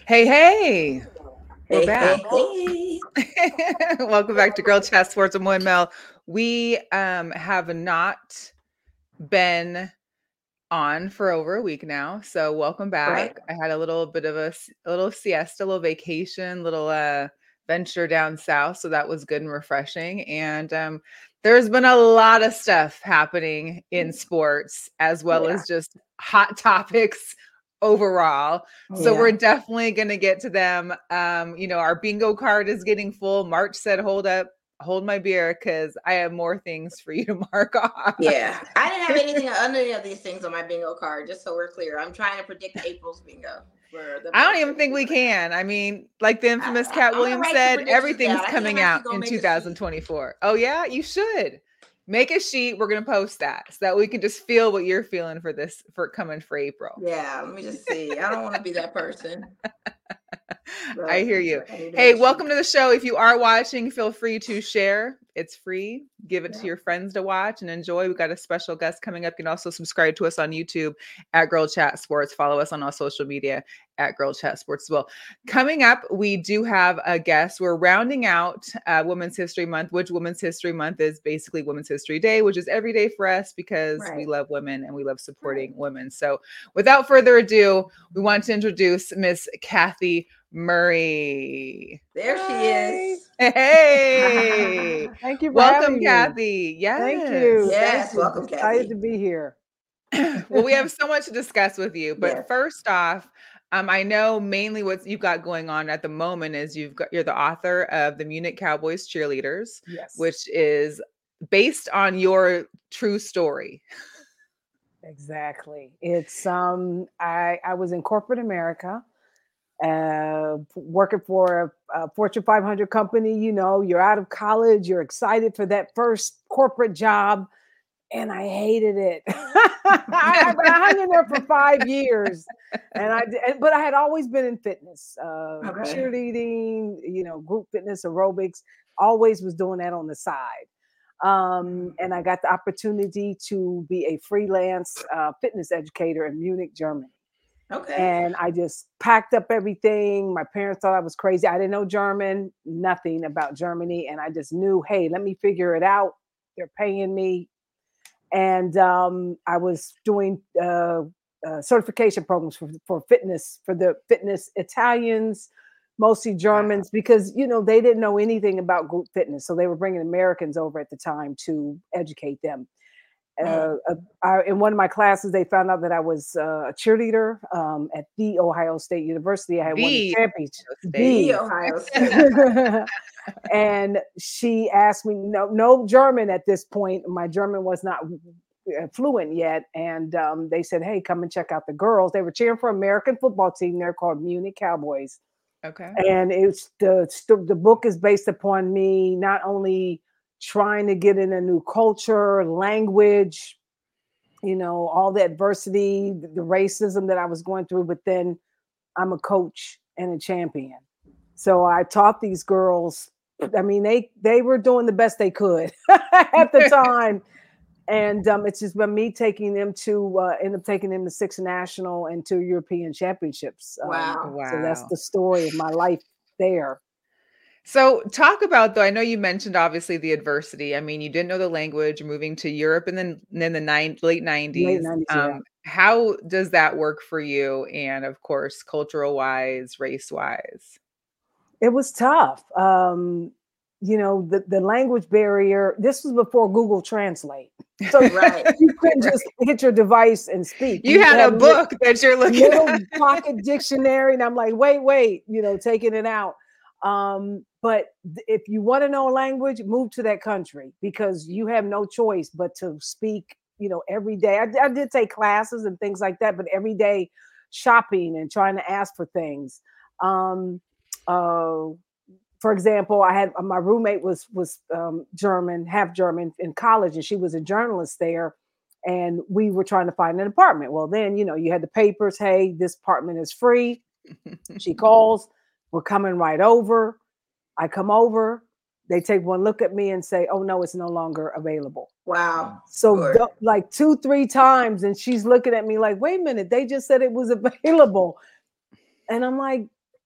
Hey, hey, we're Hey, back. hey, hey. Welcome back to Girl Chat Sports and Windmill. We have not been on for over a week now, so welcome Right. back. I had a little bit of a little siesta, a little vacation, little venture down south, so that was good and refreshing. And there's been a lot of stuff happening in sports as well Yeah. as just hot topics overall. So we're Yeah. definitely going to get to them. Our bingo card is getting full. March said, "Hold up, hold my beer because I have more things for you to mark off." Yeah. I didn't have anything on any of these things on my bingo card, just so we're clear. I'm trying to predict April's bingo for the I don't month even that we think we do right now. can. I mean, like the infamous Cat I'm going to Williams write some said, predictions everything's down. I think I'm coming actually out going in to make a sheet. 2024. Oh, yeah, you should make a sheet. We're going to post that so that we can just feel what you're feeling for this, for coming for April. Yeah. Let me just see. I don't want to be that person, I but hear you. I need to make Hey, a sheet. welcome to the show. If you are watching, feel free to share. It's free. Give it to Yeah. your friends to watch and enjoy. We got a special guest coming up. You can also subscribe to us on YouTube at Girl Chat Sports. Follow us on all social media at Girl Chat Sports as well. Coming up, we do have a guest. We're rounding out Women's History Month, which Women's History Month is basically Women's History Day, which is every day for us because we Right. love women and we love supporting Right. women. So without further ado, we want to introduce Miss Kathy Murray. There she Hi. is. Hey, Thank you for welcome, having me. Kathy. Thank you. Yes. Thank Yes. you. Welcome, Excited Kathy. to be here. Well, we have so much to discuss with you, but Yes. first off, I know mainly what you've got going on at the moment is you're the author of the Munich Cowboys Cheerleaders, Yes, which is based on your true story. exactly. It's I was in corporate America, working for a Fortune 500 company. You know, you're out of college, you're excited for that first corporate job, and I hated it. I hung in there for 5 years, and but I had always been in fitness, Okay. cheerleading, you know, group fitness, aerobics. Always was doing that on the side. And I got the opportunity to be a freelance fitness educator in Munich, Germany. Okay. And I just packed up everything. My parents thought I was crazy. I didn't know German, nothing about Germany. And I just knew, hey, let me figure it out. They're paying me, and I was doing certification programs for fitness, for the fitness Italians, mostly Wow. Germans, because you know they didn't know anything about group fitness, so they were bringing Americans over at the time to educate them. Mm. In one of my classes, they found out that I was a cheerleader at the Ohio State University. I had won the The championship. State. The The Ohio State. and she asked me, no German at this point. My German was not fluent yet, and they said, "Hey, come and check out the girls." They were cheering for American football team. They're called Munich Cowboys, Okay. and it's the book is based upon me not only trying to get in a new culture, language, you know, all the adversity, the racism that I was going through, but then I'm a coach and a champion. So I taught these girls. I mean, they were doing the best they could at the time, and it's just been me taking them to end up taking them to six national and two European championships. Wow. So that's Wow. the story of my life there. So talk about though, I know you mentioned obviously the adversity. I mean, you didn't know the language, moving to Europe and then the late Late 90s. '90s, yeah. How does that work for you? And of course, cultural wise, race wise. It was tough. You know, the language barrier. This was before Google Translate, so Right. you couldn't just Right. hit your device and speak. You You had a had book that you're looking little at. pocket dictionary, and I'm like, wait, you know, taking it out. But if you want to know a language, move to that country because you have no choice but to speak. You know, every day. I did take classes and things like that, but every day shopping and trying to ask for things. Um, uh, for example, I had my roommate was German, half German in college, and she was a journalist there. And we were trying to find an apartment. Well, then you know you had the papers. Hey, this apartment is free. She calls. We're coming right over. I come over. They take one look at me and say, "Oh no, it's no longer available." Wow. So Good. like two, three times, and she's looking at me like, "Wait a minute, they just said it was available," and I'm like,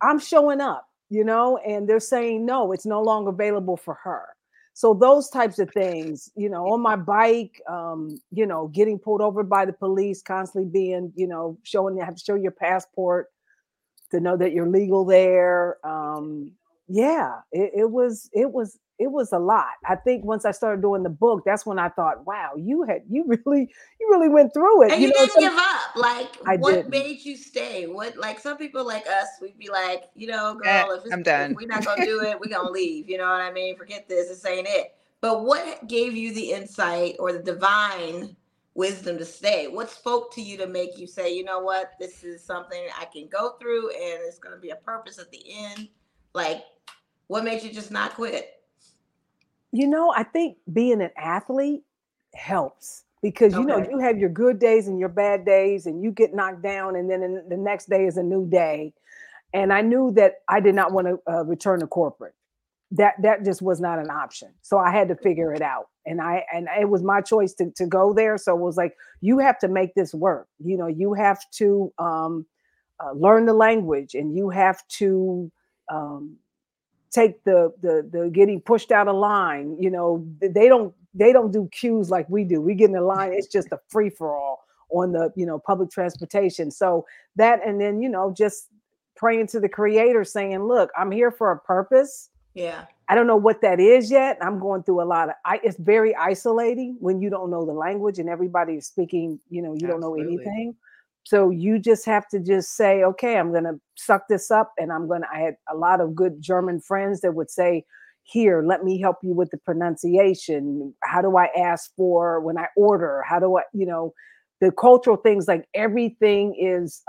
I'm showing up, and they're saying, no, it's no longer available for her. So those types of things, on my bike, getting pulled over by the police, constantly being, showing you have to show your passport to know that you're legal there. Yeah, it was a lot. I think once I started doing the book, that's when I thought, wow, you really went through it. And you didn't give up. Like, I what didn't. made you stay? What, like, some people like us, we'd be like, Eh, girl, I'm if done. we're not gonna do it, we're gonna leave. You know what I mean? Forget this. This ain't it. But what gave you the insight or the divine wisdom to stay? What spoke to you to make you say, you know what, this is something I can go through, and it's gonna be a purpose at the end? Like, what made you just not quit? I think being an athlete helps because Okay. you have your good days and your bad days, and you get knocked down, and then the next day is a new day. And I knew that I did not want to return to corporate. That just was not an option. So I had to figure it out, and it was my choice to go there. So it was like, you have to make this work. You have to learn the language, and you have to um, take the getting pushed out of line. They don't do cues like we do. We get in the line, it's just a free for all on the public transportation. So that, and then just praying to the creator, saying, look, I'm here for a purpose. Yeah. I don't know what that is yet. I'm going through a lot of it's very isolating when you don't know the language and everybody is speaking, you don't know Absolutely. anything. So you just have to just say, okay, I'm going to suck this up. And I had a lot of good German friends that would say, here, let me help you with the pronunciation. How do I ask for when I order? How do I, the cultural things, like everything is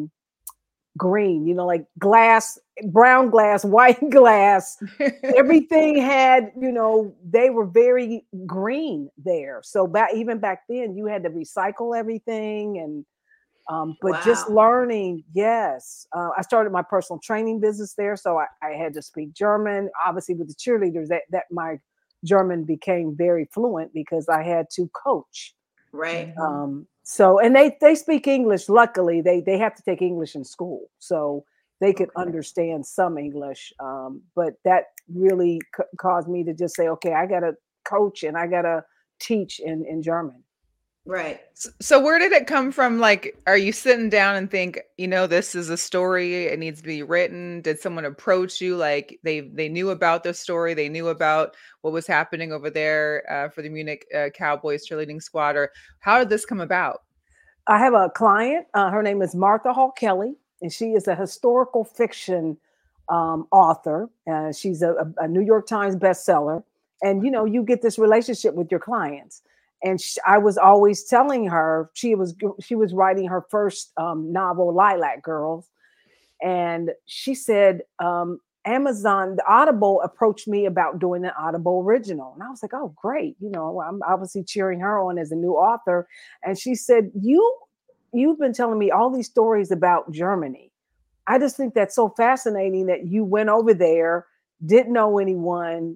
green, like glass, brown glass, white glass. Everything had, they were very green there. So even back then, you had to recycle everything. And but just Wow. learning, yes. I started my personal training business there, so I had to speak German. Obviously, with the cheerleaders, that my German became very fluent because I had to coach. Right. So, and they speak English. Luckily, they have to take English in school, so they could Okay. understand some English. But that really caused me to just say, okay, I got to coach and I got to teach in German. Right. So where did it come from? Like, are you sitting down and think, this is a story, it needs to be written? Did someone approach you? Like they knew about the story, they knew about what was happening over there for the Munich Cowboys cheerleading squad, or how did this come about? I have a client. Her name is Martha Hall Kelly, and she is a historical fiction author. She's a New York Times bestseller. And you get this relationship with your clients. And I was always telling her she was writing her first novel, Lilac Girls, and she said, Amazon, the Audible approached me about doing an Audible original. And I was like, oh, great. I'm obviously cheering her on as a new author. And she said, you've been telling me all these stories about Germany. I just think that's so fascinating that you went over there, didn't know anyone,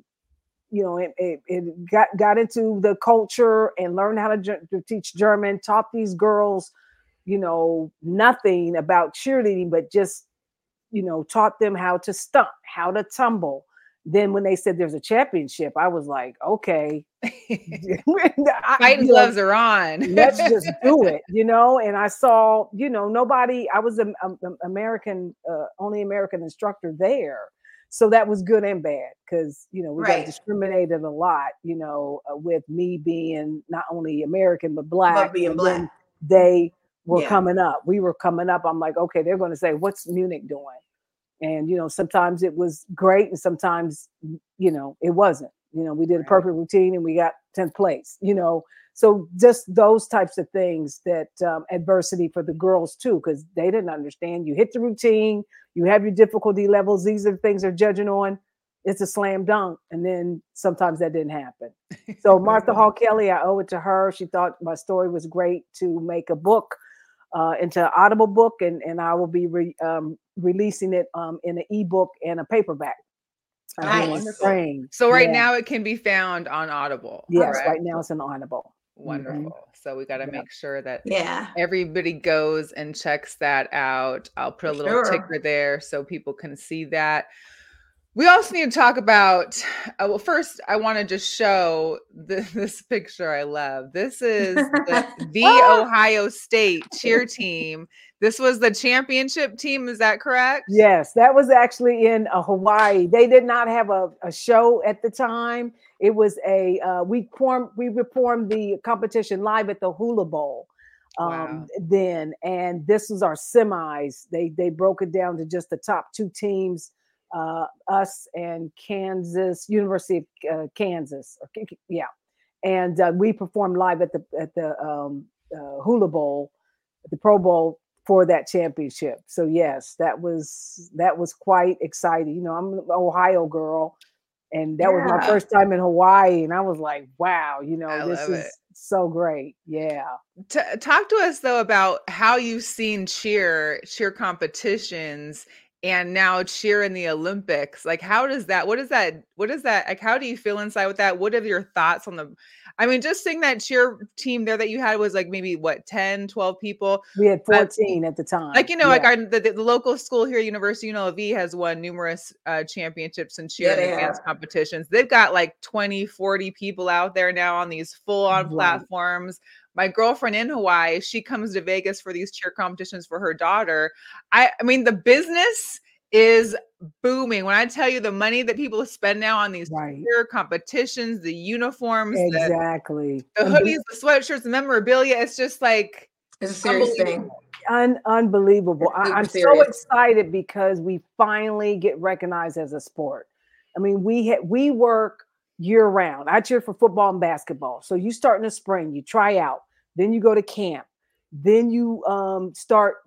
it got into the culture and learned how to teach German, taught these girls, nothing about cheerleading, but just taught them how to stunt, how to tumble. Then when they said there's a championship, I was like, okay, Fighting gloves are on. let's just do it, And I saw, nobody. I was an American, only American instructor there, so that was good and bad because we got Right. discriminated a lot, with me being not only American but Black. But being And Black. then they were Yeah. coming up. We were coming up. I'm like, okay, they're going to say, what's Munich doing? And sometimes it was great, and sometimes it wasn't. We did a perfect routine and we got 10th place. So just those types of things, that adversity for the girls too, because they didn't understand. You hit the routine, you have your difficulty levels. These are the things they're judging on. It's a slam dunk, and then sometimes that didn't happen. So Martha Hall Kelly, I owe it to her. She thought my story was great to make a book. Into an Audible book, and I will be releasing it in an ebook and a paperback. Nice. Wonderful. So right Yeah. now it can be found on Audible. Yes, correct? right now it's an Audible. Wonderful. So we got to Yeah. make sure that Yeah, everybody goes and checks that out. I'll put a for little sure. ticker there so people can see that. We also need to talk about, well, first, I want to just show this picture I love. This is the Ohio State cheer team. This was the championship team. Is that correct? Yes, that was actually in Hawaii. They did not have a show at the time. It was we performed the competition live at the Hula Bowl Wow. then, and this was our semis. They broke it down to just the top two teams, us and Kansas, University of Kansas. Yeah, and we performed live at the Hula Bowl, the Pro Bowl for that championship. So yes, that was quite exciting. You know, I'm an Ohio girl, and that was my Yeah. first time in Hawaii, and I was like, wow, you know, I this love is it. so great. Yeah. Talk to us though about how you've seen cheer competitions and now cheer in the Olympics. Like, how does that, what is that, like, how do you feel inside with that? What are your thoughts on I mean, just seeing that cheer team there that you had was like maybe what, 10, 12 people? We had 14 at the time. Like, you know, yeah. like the local school here, University UNLV, has won numerous championships in cheer Yeah, and they advanced have. competitions. They've got like 20, 40 people out there now on these full-on Right. platforms. My girlfriend in Hawaii, she comes to Vegas for these cheer competitions for her daughter. I mean, the business is booming. When I tell you the money that people spend now on these Right. cheer competitions, the uniforms, Exactly. the hoodies, the sweatshirts, the memorabilia, it's just like It's a serious thing. Unbelievable. It's super I'm so serious. excited because we finally get recognized as a sport. I mean, we work year round. I cheer for football and basketball. So you start in the spring, you try out, then you go to camp, then you start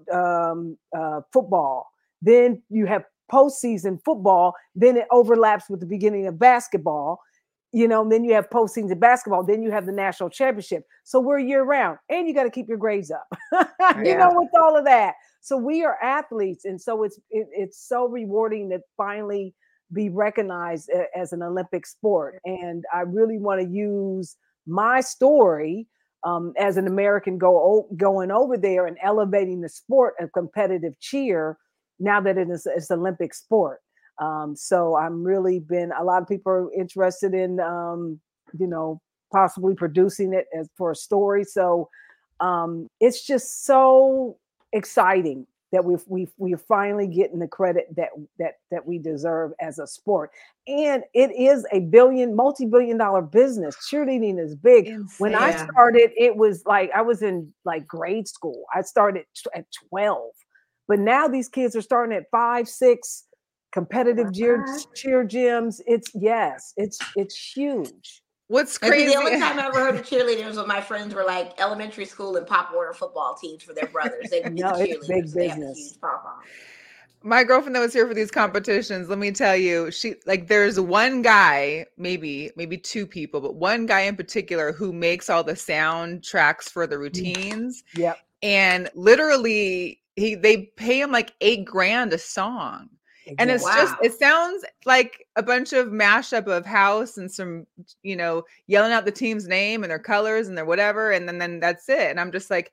football, then you have postseason football, then it overlaps with the beginning of basketball. You know, then you have postseason basketball, then you have the national championship. So we're year round, and you got to keep your grades up. You Yeah. know, with all of that. So we are athletes, and so it's so rewarding to finally be recognized as an Olympic sport. And I really want to use my story as an American going over there and elevating the sport of competitive cheer now that it's an Olympic sport. So I'm really been, a lot of people are interested in, you know, possibly producing it as for a story. So it's just so exciting that we're finally getting the credit that we deserve as a sport. And it is a multi-billion-dollar business. Cheerleading is big. When I Insane. started, it was like I was in like grade school. I started at 12, but now these kids are starting at 5, 6. Competitive cheer gyms. It's huge. What's And see, crazy. the only time I ever heard of cheerleading was when my friends were like elementary school and Pop Warner football teams for their brothers. They would be No, the it's big cheerleaders. They have a business. huge pom-pom. My girlfriend that was here for these competitions, let me tell you, she like there's one guy, maybe two people, but one guy in particular who makes all the soundtracks for the routines. Yep. And literally they pay him like $8,000 a song. And it's Wow. just, it sounds like a bunch of mashup of house and some, you know, yelling out the team's name and their colors and their whatever. And then that's it. And I'm just like,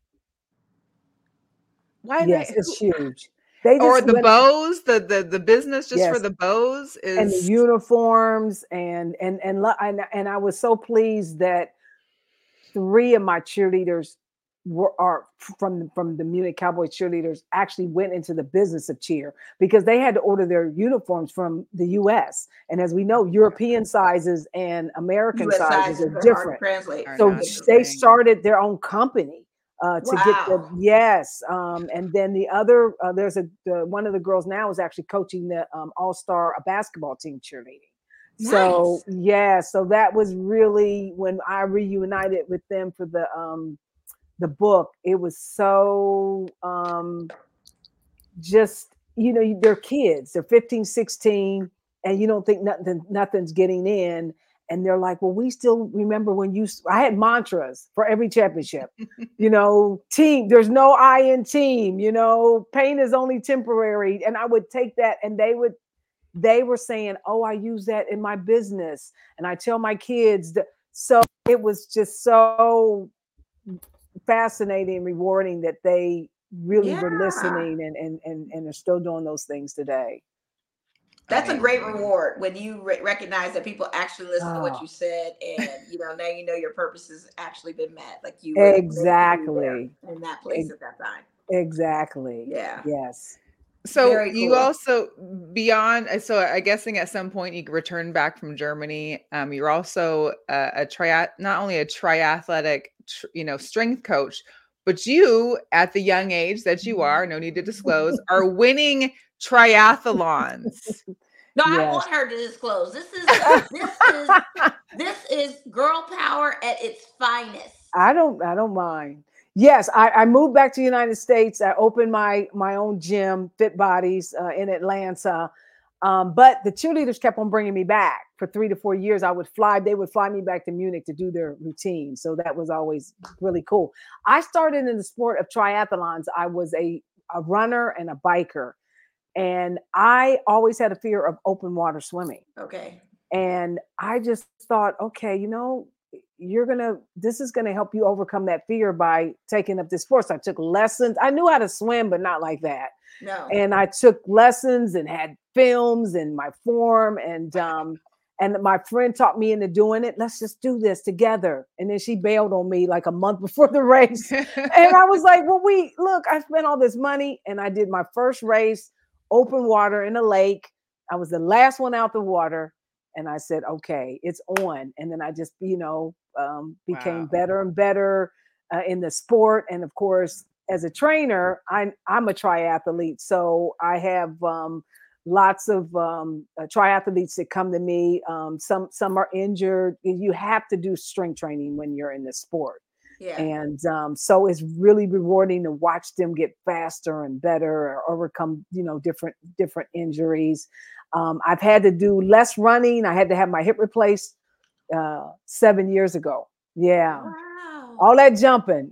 why? Yes, it's huge. Or the bows, the business just for Yes. the bows is, and the uniforms and I was so pleased that 3 of my cheerleaders are from the Munich Cowboy cheerleaders actually went into the business of cheer because they had to order their uniforms from the US. And as we know, European sizes and American US sizes are hard to different. translate. Are So not the they same. started their own company to get the yes. And then the other there's one of the girls now is actually coaching the all-star basketball team cheerleading. So Nice. yeah, so that was really when I reunited with them for the book. It was so just, you know, they're kids, they're 15, 16, and you don't think nothing's getting in. And they're like, well, we still remember when I had mantras for every championship, you know, team, there's no I in team, you know, pain is only temporary. And I would take that and they were saying, oh, I use that in my business. And I tell my kids that. So it was just so fascinating and rewarding that they really were Yeah. listening and are still doing those things today. That's a great Amazing. reward when you recognize that people actually listen to what Oh, you said, and now your purpose has actually been met. Like you were meant to be there exactly. in that place Ex- at that time. Exactly. Yeah, Yes. So very you cool. also beyond so I'm guessing at some point you returned back from Germany. You're also not only a triathletic strength coach, but you at the young age that you are, no need to disclose, are winning triathlons. No, I Yes. want her to disclose. This is girl power at its finest. I don't mind. Yes, I moved back to the United States. I opened my own gym, Fit Bodies, in Atlanta. But the cheerleaders kept on bringing me back for 3 to 4 years. They would fly me back to Munich to do their routine. So that was always really cool. I started in the sport of triathlons. I was a runner and a biker. And I always had a fear of open water swimming. Okay. And I just thought, okay, this is gonna help you overcome that fear by taking up this sport. So I took lessons. I knew how to swim, but not like that. No. And I took lessons and had films in my form. And my friend talked me into doing it. Let's just do this together. And then she bailed on me like a month before the race. And I was like, well, I spent all this money and I did my first race, open water in a lake. I was the last one out the water. And I said, okay, it's on. And then I just, became Wow. better and better in the sport. And of course, as a trainer, I'm a triathlete. So I have lots of triathletes that come to me. Some are injured. You have to do strength training when you're in the sport. Yeah. And so it's really rewarding to watch them get faster and better or overcome, different injuries. I've had to do less running. I had to have my hip replaced 7 years ago. Yeah. Wow. All that jumping.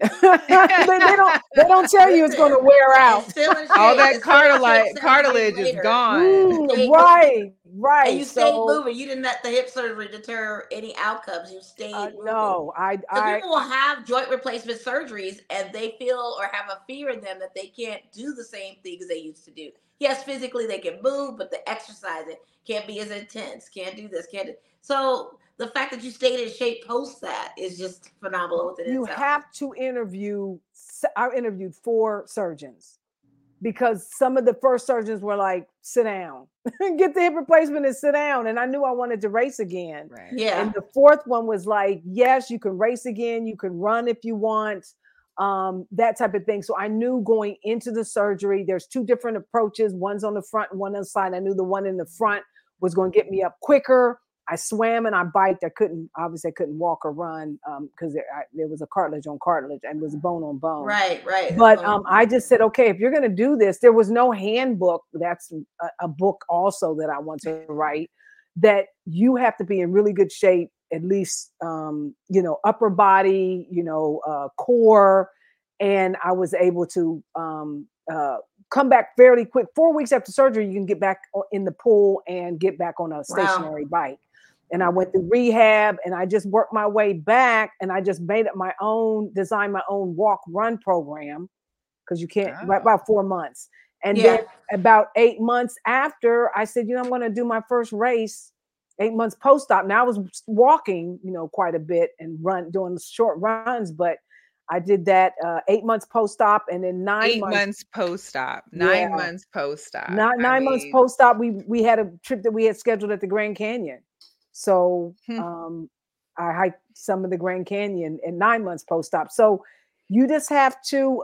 they don't tell you it's going to wear out. It's still in shape. All that It's still in shape 7 cartilage years is later. gone. Right. And you stayed moving. You didn't let the hip surgery deter any outcomes. You stayed moving. No, People will have joint replacement surgeries and they feel or have a fear in them that they can't do the same things they used to do. Yes, physically they can move, but the exercising can't be as intense. Can't do this. So the fact that you stayed in shape post that is just phenomenal within You itself. have to interview. I interviewed 4 surgeons because some of the first surgeons were like, sit down, get the hip replacement and sit down. And I knew I wanted to race again. Right. Yeah. And the 4th one was like, yes, you can race again. You can run if you want, that type of thing. So I knew going into the surgery, there's 2 different approaches. One's on the front and one on the side. I knew the one in the front was going to get me up quicker. I swam and I biked. I couldn't walk or run because there was a cartilage on cartilage and was bone on bone. Right. But I just said, okay, if you're going to do this, there was no handbook. That's a book also that I want to write, that you have to be in really good shape, at least, upper body, core. And I was able to come back fairly quick. 4 weeks after surgery, you can get back in the pool and get back on a stationary bike. And I went through rehab and I just worked my way back and I just designed my own walk run program because you can't, right about 4 months. And then about 8 months after, I said, I'm going to do my first race, 8 months post-op. Now I was walking, quite a bit and doing short runs, but I did that 8 months post-op and then 9 months post-op. 9 months post-op. 9 months post-op. We had a trip that we had scheduled at the Grand Canyon. So I hiked some of the Grand Canyon in 9 months post-op. So you just have to,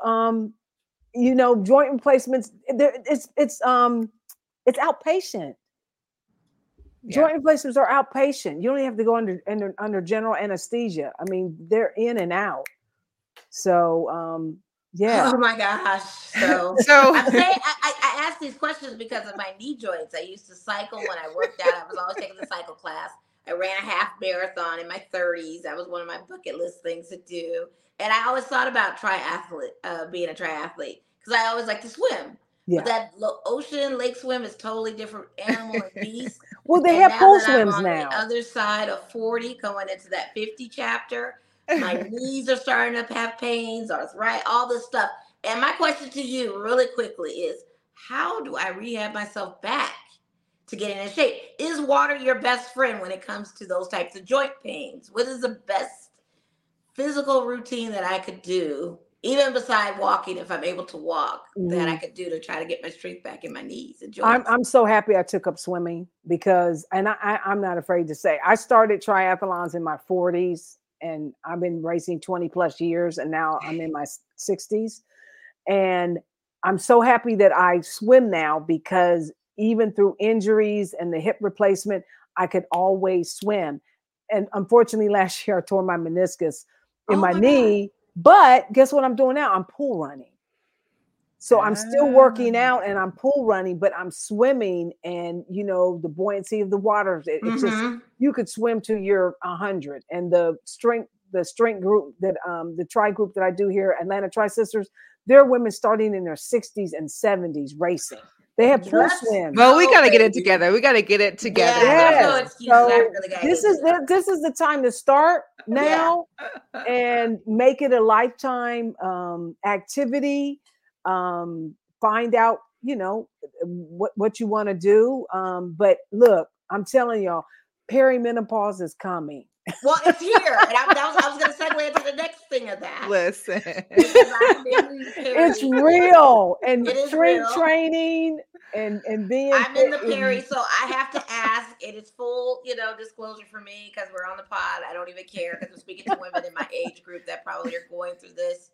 joint replacements. It's outpatient. Yeah. Joint replacements are outpatient. You don't even have to go under general anesthesia. I mean, they're in and out. So yeah. Oh my gosh. So I asked these questions because of my knee joints. I used to cycle when I worked out. I was always taking the cycle class. I ran a half marathon in my 30s. That was one of my bucket list things to do. And I always thought about being a triathlete because I always liked to swim. Yeah. But that ocean lake swim is totally different animal and beast. Well, they And have now pool that I'm swims on now. the other side of 40, going into that 50 chapter, my knees are starting to have pains, arthritis, all this stuff. And my question to you, really quickly, is how do I rehab myself back to get in shape? Is water your best friend when it comes to those types of joint pains? What is the best physical routine that I could do, even beside walking, if I'm able to walk, that I could do to try to get my strength back in my knees and joints? I'm so happy I took up swimming because, and I'm not afraid to say, I started triathlons in my 40s and I've been racing 20 plus years, and now I'm in my 60s. And I'm so happy that I swim now because even through injuries and the hip replacement, I could always swim. And unfortunately, last year I tore my meniscus in Oh my my knee. But guess what I'm doing now? I'm pool running. So I'm still working out and I'm pool running, but I'm swimming, and you know, the buoyancy of the water, it's just, you could swim to your 100. And the strength group that the tri group that I do here, Atlanta Tri Sisters, there are women starting in their 60s and 70s racing. They have pool swims. Well, we got to get it together. We got to get it together. Yeah, there's no Yes. excuses. I So really gotta this get is it. this is the time to start now and make it a lifetime activity. Find out, you know, what you want to do. But look, I'm telling y'all, perimenopause is coming. Well, it's here, and I was going to segue into the next thing of that. Listen, because I'm in It's real, and It is strength real. training and being. I'm in the Perry, so I have to ask. It is full, disclosure for me because we're on the pod. I don't even care because I'm speaking to women in my age group that probably are going through this.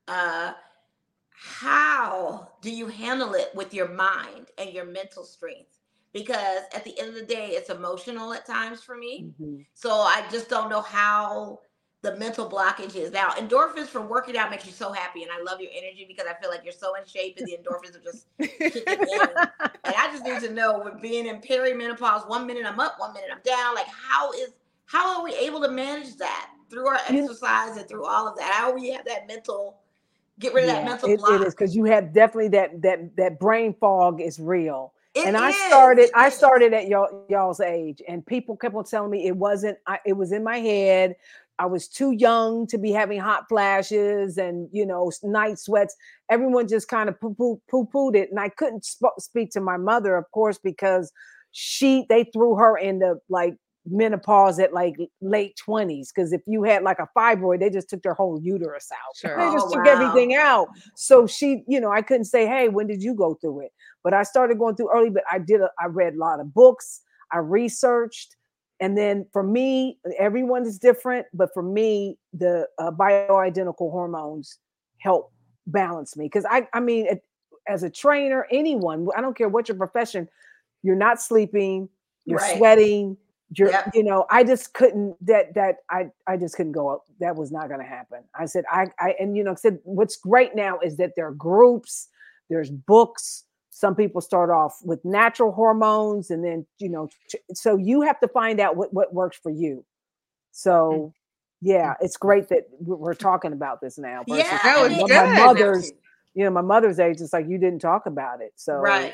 How do you handle it with your mind and your mental strength? Because at the end of the day, it's emotional at times for me. So I just don't know how the mental blockage is. Now, endorphins from working out makes you so happy, and I love your energy because I feel like you're so in shape and the endorphins are just kicking in. And I just need to know, with being in perimenopause, 1 minute I'm up, 1 minute I'm down, like how are we able to manage that through our exercise and through all of that? How do we have that mental, get rid of that mental block? It is, because you have definitely that brain fog is real. I is. started at y'all's age, and people kept on telling me it wasn't. It was in my head. I was too young to be having hot flashes and night sweats. Everyone just kind of poo-pooed it, and I couldn't speak to my mother, of course, because they threw her into like menopause at like late 20s, because if you had like a fibroid, they just took their whole uterus out. Sure. They just took everything out. So she, I couldn't say, hey, when did you go through it? But I started going through early. But I read a lot of books, I researched, and then for me, everyone is different, but for me, the bioidentical hormones help balance me, because I mean, as a trainer, anyone, I don't care what your profession, you're not sleeping, you're sweating. I just couldn't I just couldn't go up. That was not going to happen. I said, said what's great now is that there are groups, there's books. Some people start off with natural hormones, and then, so you have to find out what works for you. So yeah, it's great that we're talking about this now. Yeah, my mother's age, it's like you didn't talk about it. So right.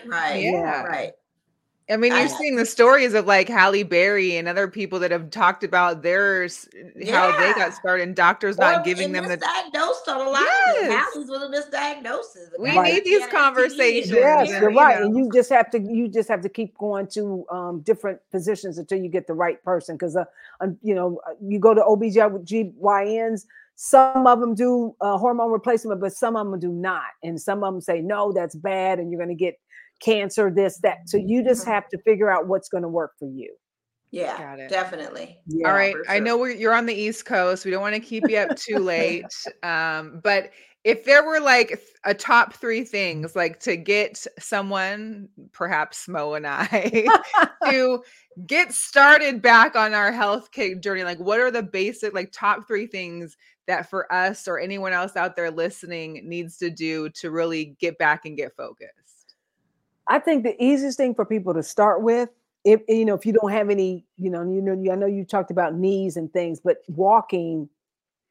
I mean, you're seeing the stories of like Halle Berry and other people that have talked about theirs, how they got started, and doctors not giving them misdiagnosed on a lot of them. Halle's was a misdiagnosis. We need these conversations. Yes, you're right. And you just have to keep going to different physicians until you get the right person. Because you go to OBGYNs, some of them do hormone replacement, but some of them do not. And some of them say, no, that's bad, and you're going to get cancer, this, that. So you just have to figure out what's going to work for you. Yeah, got it. Definitely. Yeah, all right. Sure. I know you're on the East Coast. We don't want to keep you up too late. But if there were like a top 3 things, like to get someone, perhaps Mo and I, to get started back on our health care journey, like what are the basic, like top 3 things that for us or anyone else out there listening needs to do to really get back and get focused? I think the easiest thing for people to start with, if you don't have any, I know you talked about knees and things, but walking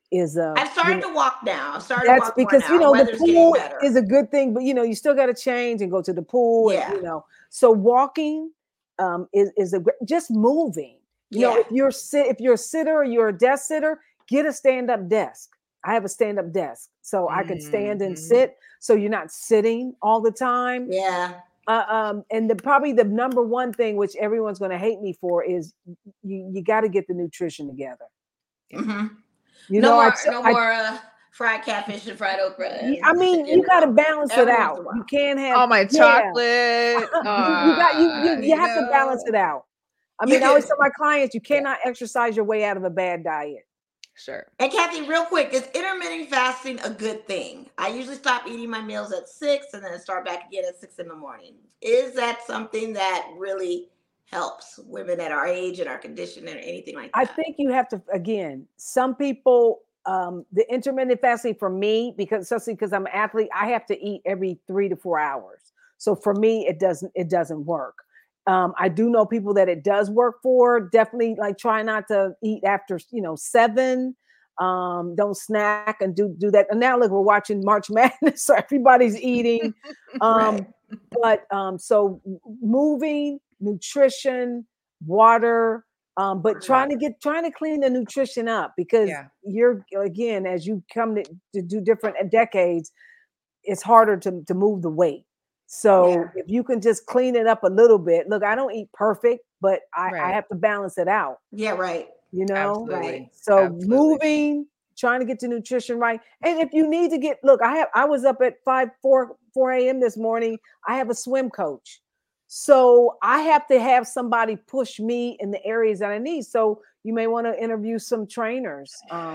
I've started to walk now. I've started that's to walk more because, now. you know, the Weather's getting pool better. is a good thing, but, you know, you still got to change and go to the pool. Yeah. And, you know, so walking is just moving. You know, Yeah. if you're a sitter or you're a desk sitter, get a stand-up desk. I have a stand-up desk, so I can stand and sit, so you're not sitting all the time. Yeah. And probably the number one thing, which everyone's going to hate me for, is you got to get the nutrition together. Mm-hmm. You no know, no more fried catfish and fried okra. I mean, you got to balance it every out. once in a while. You can't have all my chocolate. you have to balance it out. I mean, I always tell my clients, you cannot exercise your way out of a bad diet. Sure. And Kathy, real quick, is intermittent fasting a good thing? I usually stop eating my meals at 6 and then start back again at 6 in the morning. Is that something that really helps women at our age and our condition and anything like that? I think you have to, again, some people, the intermittent fasting for me, especially because I'm an athlete, I have to eat every 3 to 4 hours. So for me, it doesn't work. I do know people that it does work for. Definitely, like, try not to eat after 7. Don't snack and do that. And now look, we're watching March Madness, so everybody's eating. Right. But so moving, nutrition, water, but trying to clean the nutrition up, because you're, again, as you come to do different decades, it's harder to move the weight. So if you can just clean it up a little bit. Look, I don't eat perfect, but I have to balance it out. Yeah, right. You know, Absolutely. So Absolutely. moving, trying to get the nutrition right. And if you need to I was up at 4 a.m. this morning. I have a swim coach. So I have to have somebody push me in the areas that I need. So you may want to interview some trainers.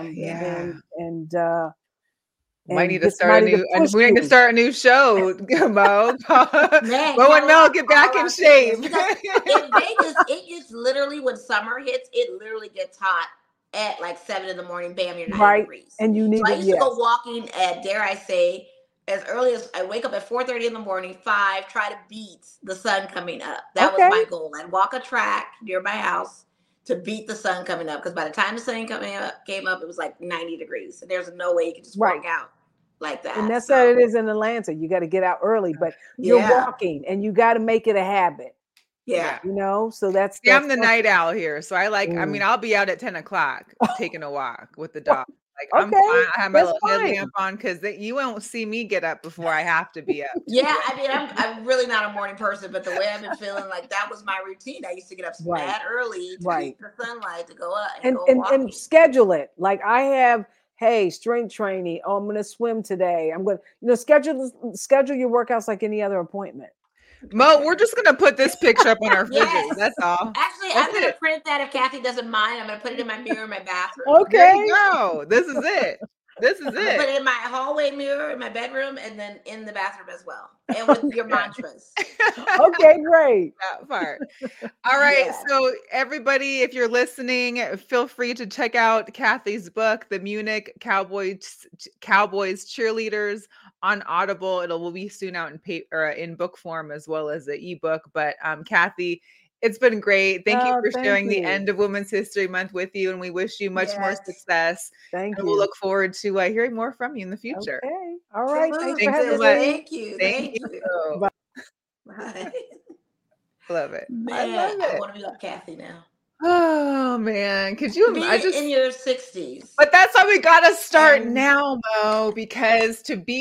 Might need to start we need to start a new show, Mo. Man, Mo and Mel get back in shape. In Vegas, it gets literally, when summer hits, it literally gets hot at like 7 in the morning. Bam, you're 90 degrees. And you need I used to go walking at, dare I say, as early as I wake up at 4:30 in the morning, 5, try to beat the sun coming up. That was my goal. I'd walk a track near my house to beat the sun coming up, because by the time the sun came up, it was like 90 degrees. And there's no way you could just walk out like that. And that's how it is in Atlanta. You got to get out early, but you're walking and you got to make it a habit. Yeah. You know, so that's I'm the night owl here. So I mean, I'll be out at 10 o'clock taking a walk with the dog. Like, I'm fine. I have my little headlamp on, because you won't see me get up before I have to be up. Yeah, I mean, I'm really not a morning person, but the way I've been feeling, like, that was my routine. I used to get up mad early to get the sunlight, to go up and schedule it. Like, I have, hey, strength training. Oh, I'm going to swim today. I'm going to, schedule your workouts like any other appointment. Mo, we're just going to put this picture up on our fridges. That's all. Actually, I'm going to print that if Kathy doesn't mind. I'm going to put it in my mirror in my bathroom. Okay. There you go. This is it. This is it. Put it in my hallway mirror in my bedroom, and then in the bathroom as well. And with your mantras. Okay, great. That part. All right. So everybody, if you're listening, feel free to check out Kathy's book, The Munich Cowboys Cheerleaders, on Audible. It will be soon out in paper, in book form, as well as the ebook. But Kathy, it's been great. Thank you for sharing the end of Women's History Month with you, and we wish you much more success. Thank you. We'll look forward to hearing more from you in the future. Okay. All right. Thanks for having me. Thank you. Thank you. Bye. Bye. Love it. Man, I want to be like Kathy now. Oh man, could you imagine in your 60s? But that's why we gotta start now, Mo, because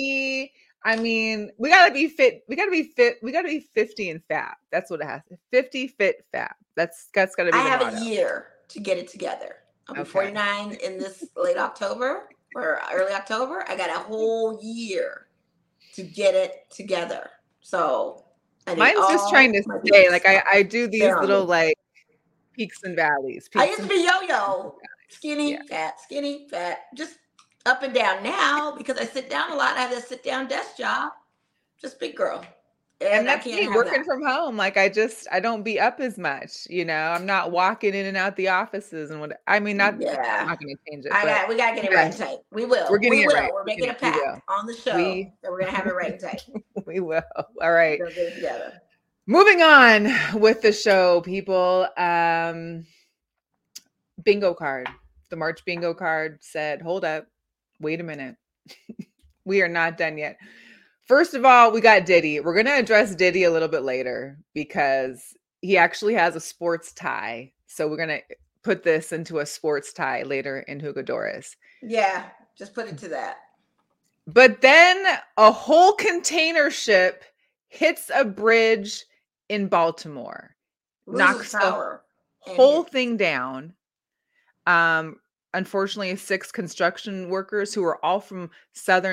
I mean, we gotta be fit. We gotta be fit. We gotta be 50 and fat. That's what it has. 50, fit, fat. That's gotta be. I have a year to get it together. I'll be 49 in this late October or early October. I got a whole year to get it together. So mine's just trying to stay. Like I do these little like peaks and valleys. I used to be yo-yo, skinny, fat, just up and down. Now, because I sit down a lot, I have this sit-down desk job. Just big girl. And that's me working from home. Like I don't be up as much, I'm not walking in and out the offices and I'm not going to change it. We got to get it right and tight. We will. We're getting it right. We're making a pact on the show that we're going to have it right and tight. We will. All right. We'll get it together. Moving on with the show, people. Bingo card. the March bingo card said, hold up, wait a minute. We are not done yet. First of all, we got Diddy. We're going to address Diddy a little bit later because he actually has a sports tie. So we're going to put this into a sports tie later in Jugadores. Yeah, just put it to that. But then a whole container ship hits a bridge in Baltimore, knocks the whole thing down. Unfortunately, 6 construction workers who are all from South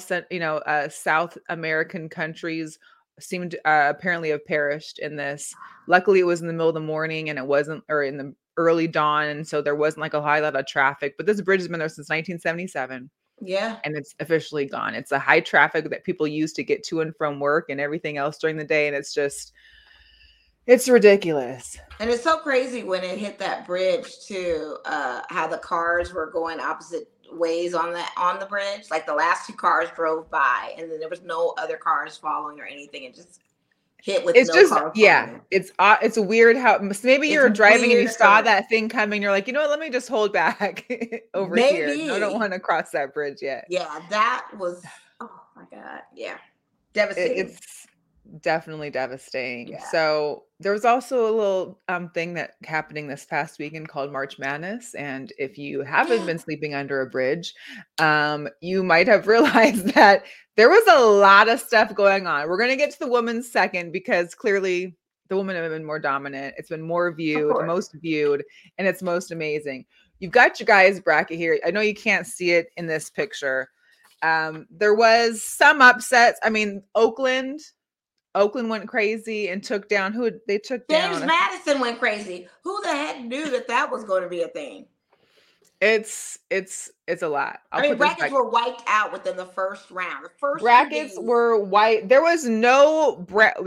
American countries seemed to apparently have perished in this. Luckily, it was in the middle of the morning and it wasn't, or in the early dawn, and so there wasn't like a high lot of traffic. But this bridge has been there since 1977. Yeah. And it's officially gone. It's a high traffic that people use to get to and from work and everything else during the day. And it's ridiculous. And it's so crazy when it hit that bridge too, how the cars were going opposite ways on the bridge. Like the last 2 cars drove by and then there was no other cars following or anything. It just hit with cars following. It's weird how maybe you're driving and you saw that thing coming. You're like, you know what? Let me just hold back over here. I don't want to cross that bridge yet. Yeah, that was, oh my God. Yeah. Devastating. It's definitely devastating. Yeah. So there was also a little thing that happening this past weekend called March Madness. And if you haven't been sleeping under a bridge, you might have realized that there was a lot of stuff going on. We're going to get to the women's second because clearly the women have been more dominant. It's been more viewed, most viewed, and it's most amazing. You've got your guys' bracket here. I know you can't see it in this picture. There was some upsets. I mean, Oakland went crazy and took down James Madison went crazy. Who the heck knew that was going to be a thing? It's a lot. Brackets were wiped out within the first round. The first brackets were white. There was no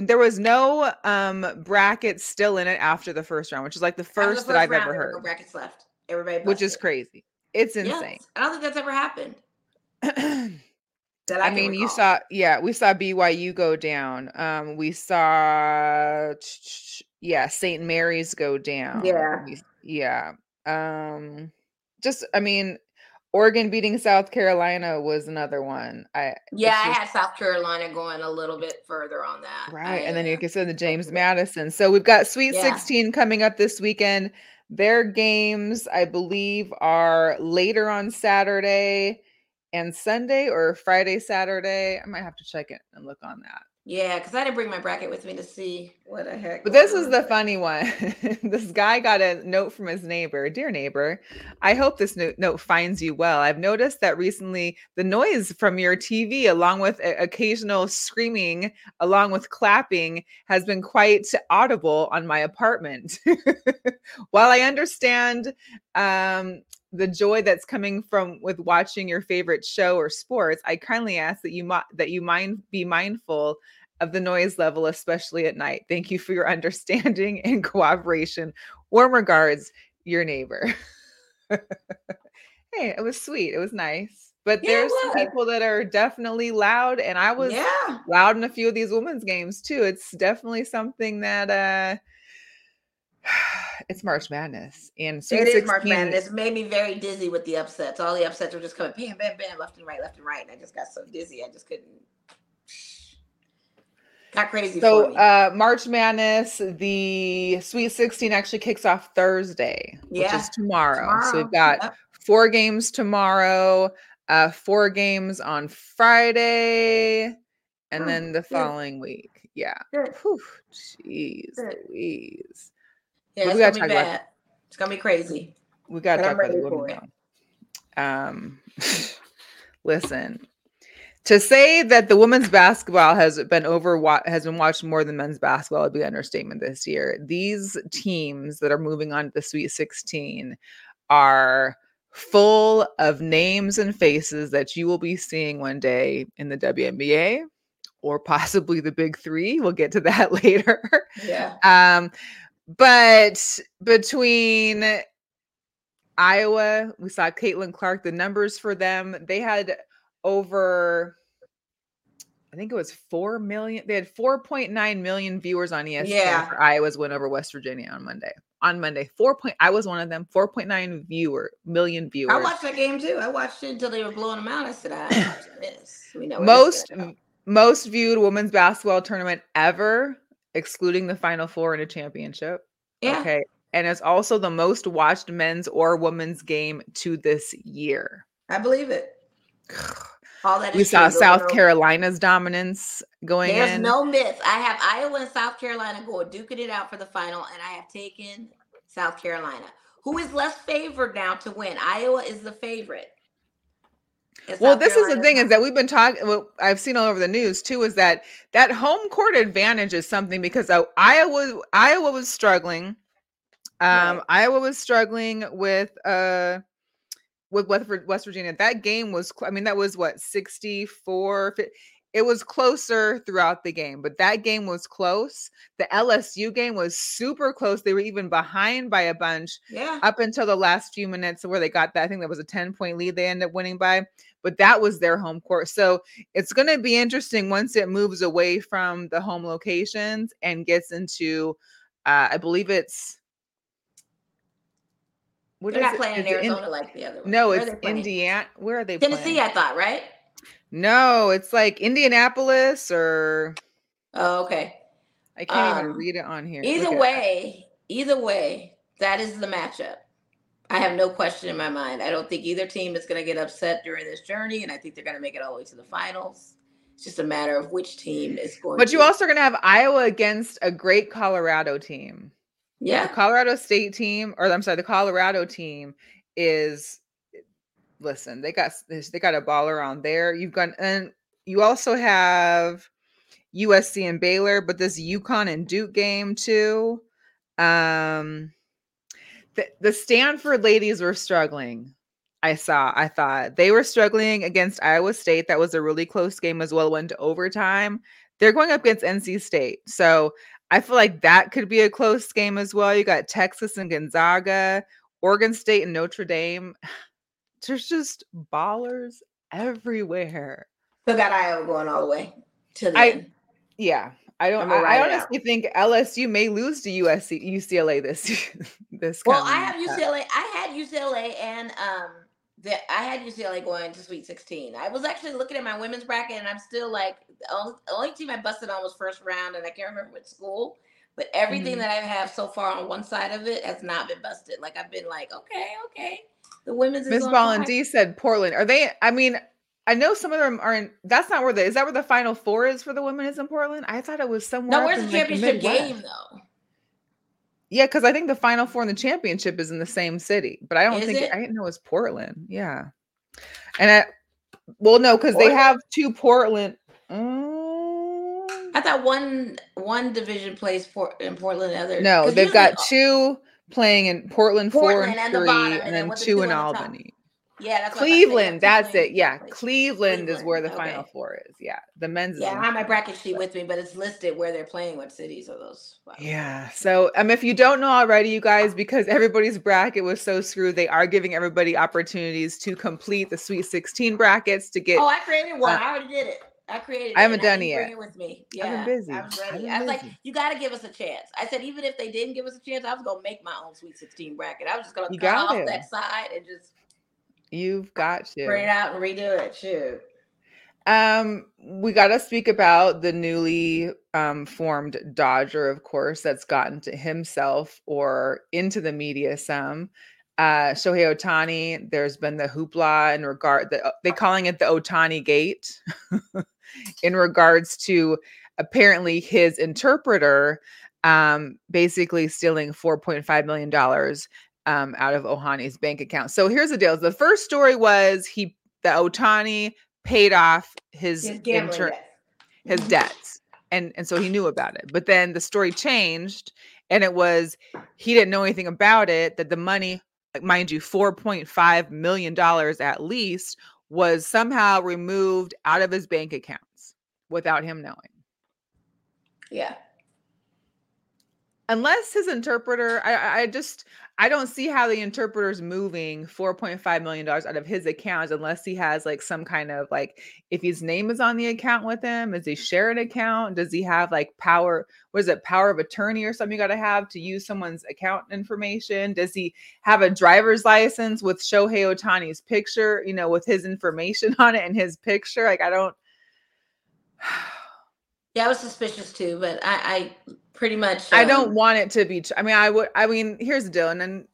brackets still in it after the first round, which is like the first that I've ever heard. No brackets left. Everybody, which is crazy. It's insane. Yes, I don't think that's ever happened. We saw BYU go down. We saw St. Mary's go down. Oregon beating South Carolina was another one. I had South Carolina going a little bit further on that. Right. And then you can say the James Madison. So we've got Sweet 16 coming up this weekend. Their games, I believe, are later on Saturday and Sunday, or Friday, Saturday. I might have to check it and look on that. Yeah, because I didn't bring my bracket with me to see what the heck. But this is the funny one. This guy got a note from his neighbor. Dear neighbor, I hope this note finds you well. I've noticed that recently the noise from your TV, along with occasional screaming, along with clapping, has been quite audible on my apartment. While I understand the joy that's coming from with watching your favorite show or sports, I kindly ask that you be mindful of the noise level, especially at night. Thank you for your understanding and cooperation. Warm regards, your neighbor. Hey, it was sweet. It was nice. But there's some people that are definitely loud, and I was loud in a few of these women's games too. It's definitely something that it's March Madness. And it is March Madness. It made me very dizzy with the upsets. All the upsets were just coming bam, bam, bam, left and right. And I just got so dizzy. I just couldn't. Got crazy. So March Madness, the Sweet 16 actually kicks off Thursday, which is tomorrow. So we've got 4 games tomorrow, 4 games on Friday, and then the following week. Yeah. Whew, jeez Louise. Yeah, it's gonna be bad. It's gonna be crazy. We got to talk about the women. Listen, to say that the women's basketball has been watched more than men's basketball would be an understatement this year. These teams that are moving on to the Sweet 16 are full of names and faces that you will be seeing one day in the WNBA or possibly the Big Three. We'll get to that later. Yeah. But between Iowa, we saw Caitlin Clark, the numbers for them, they had over, I think it was 4 million. They had 4.9 million viewers on ESPN for Iowa's win over West Virginia on Monday. on Monday. I was one of them. 4.9 million viewers. I watched that game too. I watched it until they were blowing them out. I said, I'm watching this. We know where this is gonna go. Most viewed women's basketball tournament ever, excluding the Final Four in a championship. Yeah. Okay. And it's also the most watched men's or women's game to this year. I believe it. All that we saw South Carolina's dominance going in. There's no myth. I have Iowa and South Carolina duking it out for the final, and I have taken South Carolina. Who is less favored now to win? Iowa is the favorite. Well, this is the thing is that we've been talking, what I've seen all over the news too, is that home court advantage is something because Iowa was struggling. Right. Iowa was struggling with West Virginia. That game was, that was what, 64. It was closer throughout the game, but that game was close. The LSU game was super close. They were even behind by a bunch up until the last few minutes where they got that. I think that was a 10-point lead they ended up winning by, but that was their home court. So it's going to be interesting once it moves away from the home locations and gets into, I believe it's, they're not playing in Arizona like the other one. No, it's Indiana. Where are they playing? Tennessee, I thought, right? No, it's like Indianapolis or. Oh, okay. I can't even read it on here. Either way, that is the matchup. I have no question in my mind. I don't think either team is going to get upset during this journey, and I think they're going to make it all the way to the finals. It's just a matter of which team is going. But you also are going to have Iowa against a great Colorado team. Yeah, the Colorado State team, the Colorado team is. Listen, they got a baller on there. And you also have USC and Baylor, but this UConn and Duke game too. The Stanford ladies were struggling. I thought they were struggling against Iowa State. That was a really close game as well. Went to overtime. They're going up against NC State. So I feel like that could be a close game as well. You got Texas and Gonzaga, Oregon State and Notre Dame. There's just ballers everywhere. Still got Iowa going all the way to the end. Yeah. I honestly think LSU may lose to UCLA this. Well, I have UCLA. I had UCLA and I had UCLA going to Sweet 16. I was actually looking at my women's bracket, and I'm still like the only team I busted on was first round, and I can't remember which school. But everything that I have so far on one side of it has not been busted. Like I've been like, okay. The women's Miss Ballin D said Portland. Are they? I mean, I know some of them are in. That's not where is that where the Final Four is for the women? Is in Portland? I thought it was somewhere. No, where's the championship game though? Yeah, because I think the Final Four and the championship is in the same city, but I didn't know it was Portland. Yeah, and no, because they have two Portland. I thought one division plays in Portland, the other. No, they've got two playing in Portland 4 and 3, and then 2 in Albany. Yeah, that's Cleveland. That's it. Yeah, Cleveland is where the Final Four is. Yeah, the men's. Yeah, I have my bracket sheet with me, but it's listed where they're playing. What cities are those? Yeah. So, if you don't know already, you guys, because everybody's bracket was so screwed, they are giving everybody opportunities to complete the Sweet 16 brackets to get. Oh, I created one. I already did it. I haven't done it yet. Bring it with me. Yeah, I've been busy. I was ready. I was like, you got to give us a chance. I said, even if they didn't give us a chance, I was gonna make my own Sweet 16 bracket. I was just gonna cut off that side and just. You've got to bring it out and redo it. Shoot. We got to speak about the newly formed Dodger, of course, that's gotten to himself or into the media some. Shohei Ohtani, there's been the hoopla in regard that they calling it the Ohtani Gate in regards to apparently his interpreter basically stealing $4.5 million out of Ohtani's bank account. So here's the deal. The first story was the Ohtani paid off his debts. And so he knew about it. But then the story changed and it was he didn't know anything about it, that the money, mind you, $4.5 million at least, was somehow removed out of his bank accounts without him knowing. Yeah. unless his interpreter, I don't see how the interpreter's moving $4.5 million out of his account unless he has like some kind of like, if his name is on the account with him, is he share an account? Does he have like power? What is it? Power of attorney or something you got to have to use someone's account information? Does he have a driver's license with Shohei Ohtani's picture, you know, with his information on it and his picture? Like, I don't. Yeah, I was suspicious too, but I pretty much. I don't want it to be. I mean, here's the deal, and then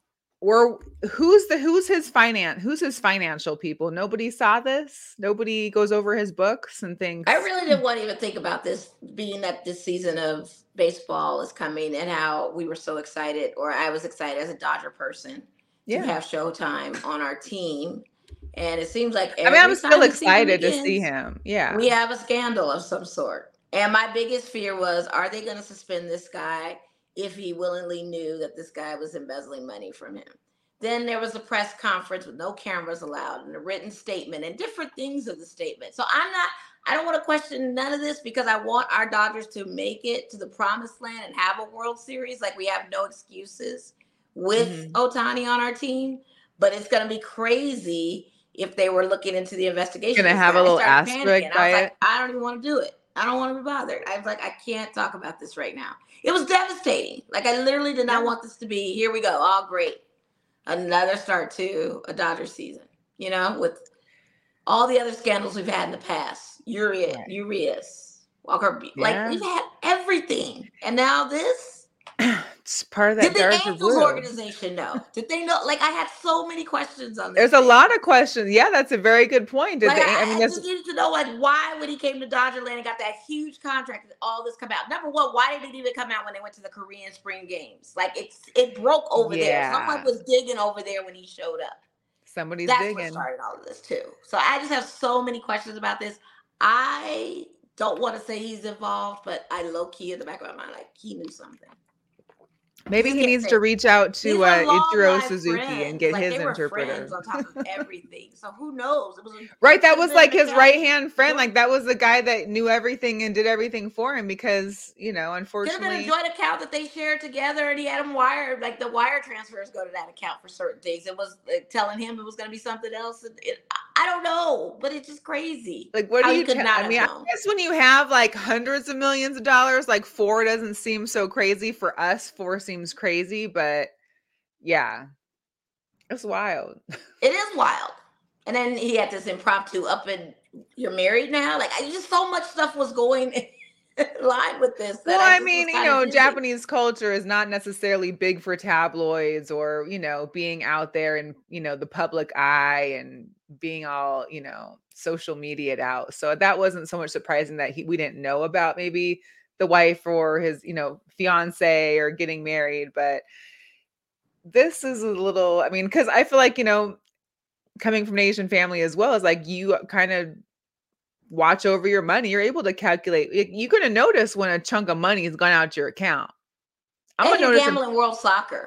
who's his financial people? Nobody saw this. Nobody goes over his books and thinks. I really didn't want to even think about this, being that this season of baseball is coming, and how we were so excited, or I was excited as a Dodger person to have Showtime on our team. And it seems like I'm still excited to see him. Yeah, we have a scandal of some sort. And my biggest fear was, are they going to suspend this guy if he willingly knew that this guy was embezzling money from him? Then there was a press conference with no cameras allowed and a written statement and different things of the statement. So I don't want to question none of this, because I want our Dodgers to make it to the promised land and have a World Series. Like, we have no excuses with Ohtani on our team, but it's going to be crazy if they were looking into the investigation. Going to have a little asterisk by it. Like, I don't even want to do it. I don't want to be bothered. I was like, I can't talk about this right now. It was devastating. Like, I literally did not want this to be, here we go. All great. Another start to a Dodger season, you know, with all the other scandals we've had in the past. Urias, Walker, like, we've had everything. And now this. It's part of that. Did the Angels organization know? Did they know? Like, I had so many questions on this. There's a lot of questions. Yeah, that's a very good point. I just needed to know, like, why when he came to Dodgerland and got that huge contract, did all this come out? Number one, why did it even come out when they went to the Korean Spring Games? Like, it broke over there. Someone was digging over there when he showed up. Somebody's digging. That's what started all of this too. So I just have so many questions about this. I don't want to say he's involved, but I low key in the back of my mind, like, he knew something. Maybe he needs to reach out to Ichiro Suzuki and get his interpreter. On top of everything, so who knows? It was right. That was like his right-hand friend. Like, that was the guy that knew everything and did everything for him, because, you know, unfortunately, could have been a joint account that they shared together, and he had him wired. Like, the wire transfers go to that account for certain things. It was telling him it was going to be something else. I don't know, but it's just crazy. Like, what do you? I mean, I guess when you have like hundreds of millions of dollars, like, 4 doesn't seem so crazy. For us, 4 seems crazy, but yeah, it's wild. It is wild. And then he had this impromptu up and you're married now. Like, just so much stuff was going in line with this. Well, I mean, you know, Japanese culture is not necessarily big for tabloids or, you know, being out there in, you know, the public eye and being all, you know, social media'd out. So that wasn't so much surprising that we didn't know about maybe the wife or his, you know, fiance or getting married. But this is a little, I mean, because I feel like, you know, coming from an Asian family as well, is like, you kind of watch over your money. You're able to calculate. You're going to notice when a chunk of money has gone out your account. I'm going to notice gambling World Soccer,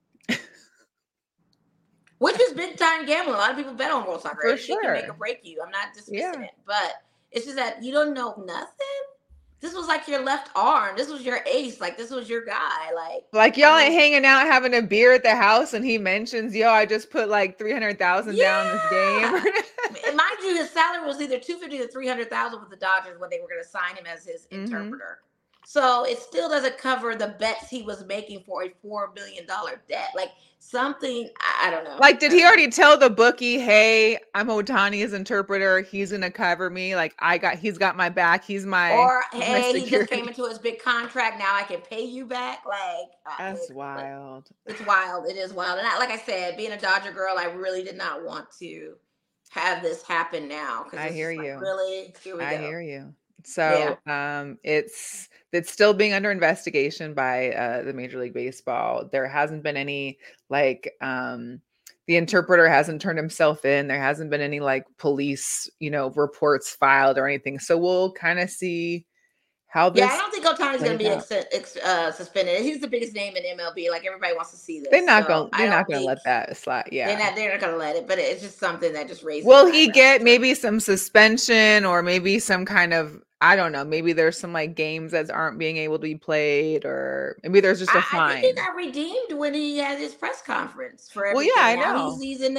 which is big time gambling. A lot of people bet on World Soccer. For sure. It can make or break you. I'm not dismissing it, but it's just that you don't know nothing. This was like your left arm. This was your ace. Like, this was your guy. Like y'all ain't hanging out having a beer at the house, and he mentions, yo, I just put like 300,000 down this game. Mind you, his salary was either 250 to 300,000 with the Dodgers when they were going to sign him as his interpreter. So it still doesn't cover the bets he was making for a $4 billion debt. Like, something, I don't know. Like, did he already tell the bookie, hey, I'm Ohtani's interpreter. He's going to cover me. Like, he's got my back. He's my, or hey, he just came into his big contract. Now I can pay you back. Like, that's wild. It's wild. It is wild. And like I said, being a Dodger girl, I really did not want to have this happen now. I hear you. Like, really? Here we go. I hear you. So it's still being under investigation by the Major League Baseball. There hasn't been any like the interpreter hasn't turned himself in. There hasn't been any like police, you know, reports filed or anything. So we'll kind of see how this. Yeah, I don't think Ohtani's going to be suspended. He's the biggest name in MLB. Like, everybody wants to see this. They're not going to let that slide. Yeah, they're not going to let it. But it's just something that just raises. Will he get maybe some suspension or maybe some kind of? I don't know. Maybe there's some like games that aren't being able to be played, or maybe there's just a I think he fine. got redeemed when he had his press conference for Well, yeah, everything. I Now know. he's in the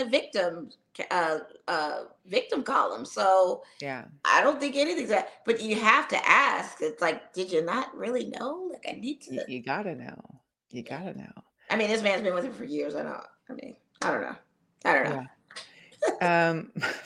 victim column. So Yeah. I don't think anything's that. But you have to ask. It's like, did you not really know? Like, I need to. You gotta know. You Yeah. gotta know. I mean, this man's been with him for years. I know. I mean, I don't know. I don't know. Yeah.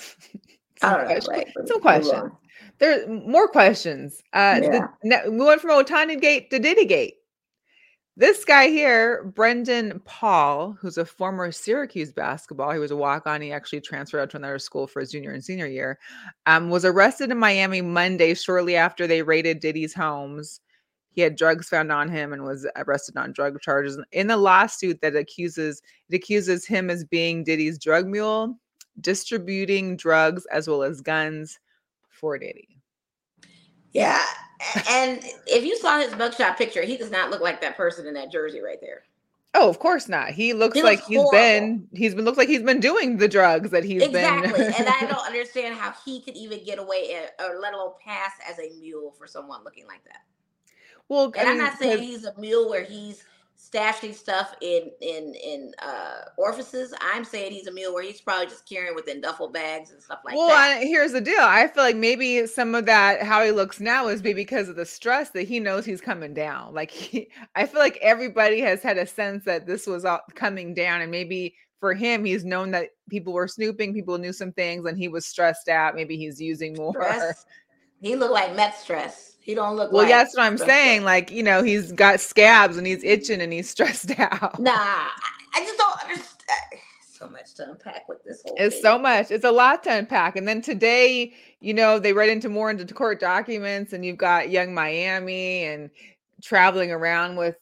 I don't know. Like, Some move questions. on. There are more questions. Yeah. We went from Otani Gate to Diddy Gate. This guy here, Brendan Paul, who's a former Syracuse basketball, he was a walk-on. He actually transferred out to another school for his junior and senior year, was arrested in Miami Monday shortly after they raided Diddy's homes. He had drugs found on him and was arrested on drug charges in the lawsuit that accuses him as being Diddy's drug mule, distributing drugs as well as guns for Diddy. Yeah. And if you saw his mugshot picture, he does not look like that person in that jersey right there. Oh, of course not. He looks He like looks he's horrible. looks like he's been doing the drugs that he's Exactly. been. And I don't understand how he could even get away or let alone pass as a mule for someone looking like that. Well, And I I'm mean, not saying he's a mule where he's stashing stuff in orifices. I'm saying he's a mule where he's probably just carrying within duffel bags and stuff like that. Here's the deal. I feel like maybe some of that, how he looks now, is maybe because of the stress that he knows he's coming down. Like I feel like everybody has had a sense that this was all coming down, and maybe for him, he's known that people were snooping, people knew some things, and he was stressed out. Maybe he's using more. Stress. He looked like meth stress. He don't look Well, like. that's what I'm saying. Like, he's got scabs and he's itching and he's stressed out. Nah, I just don't understand. So much to unpack with this whole It's thing. so much. It's a lot to unpack. And then today, they read into court documents, and you've got Young Miami and traveling around with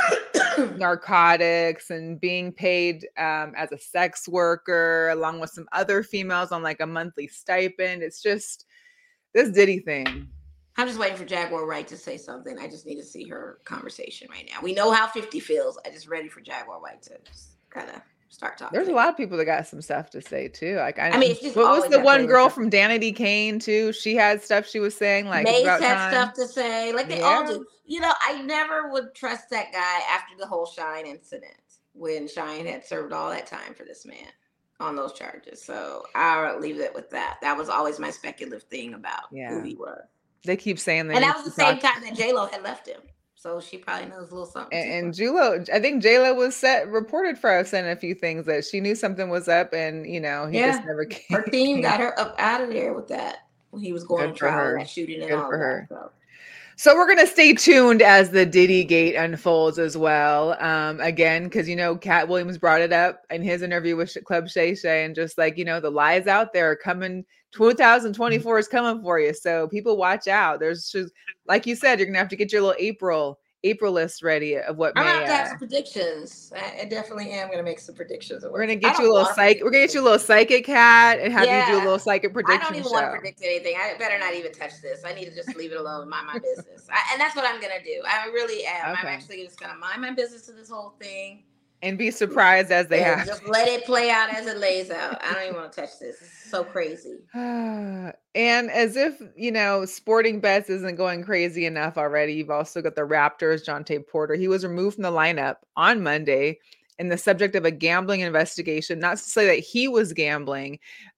narcotics and being paid as a sex worker, along with some other females on like a monthly stipend. It's just this Diddy thing. I'm just waiting for Jaguar Wright to say something. I just need to see her conversation right now. We know how 50 feels. I just ready for Jaguar Wright to just kind of start talking. There's a lot of people that got some stuff to say too. Like I mean, it's just what was the one girl stuff. from Danity Kane too? She had stuff she was saying, like Mace about had time. stuff to say, like they all do. I never would trust that guy after the whole Shine incident when Shine had served all that time for this man on those charges. So I'll leave it with that. That was always my speculative thing about who he was. They keep saying that. And that was the same time that J-Lo had left him. So she probably knows a little something. And J-Lo, I think J-Lo was reported for us saying a few things that she knew something was up, and he just never came. Her team got her up out of there with that when he was going to trial, that shooting and all that. So we're gonna stay tuned as the Diddy Gate unfolds as well. Again, because Cat Williams brought it up in his interview with Club Shay Shay, and just like the lies out there are coming. 2024 is coming for you, so people watch out. There's just, like you said, you're gonna have to get your little April list ready of what I'm gonna have to have some predictions. I definitely am gonna make some predictions. We're gonna get you a little psychic. We're gonna get you a little psychic hat and have you do a little psychic prediction. I don't even want to predict anything. I better not even touch this. I need to just leave it alone, mind my business. And that's what I'm gonna do. I really am. Okay. I'm actually just gonna mind my business to this whole thing. And be surprised as they have. Just let it play out as it lays out. I don't even want to touch this. It's so crazy. And as if, sporting bets isn't going crazy enough already, you've also got the Raptors, Jontay Porter. He was removed from the lineup on Monday in the subject of a gambling investigation. Not to say that he was gambling,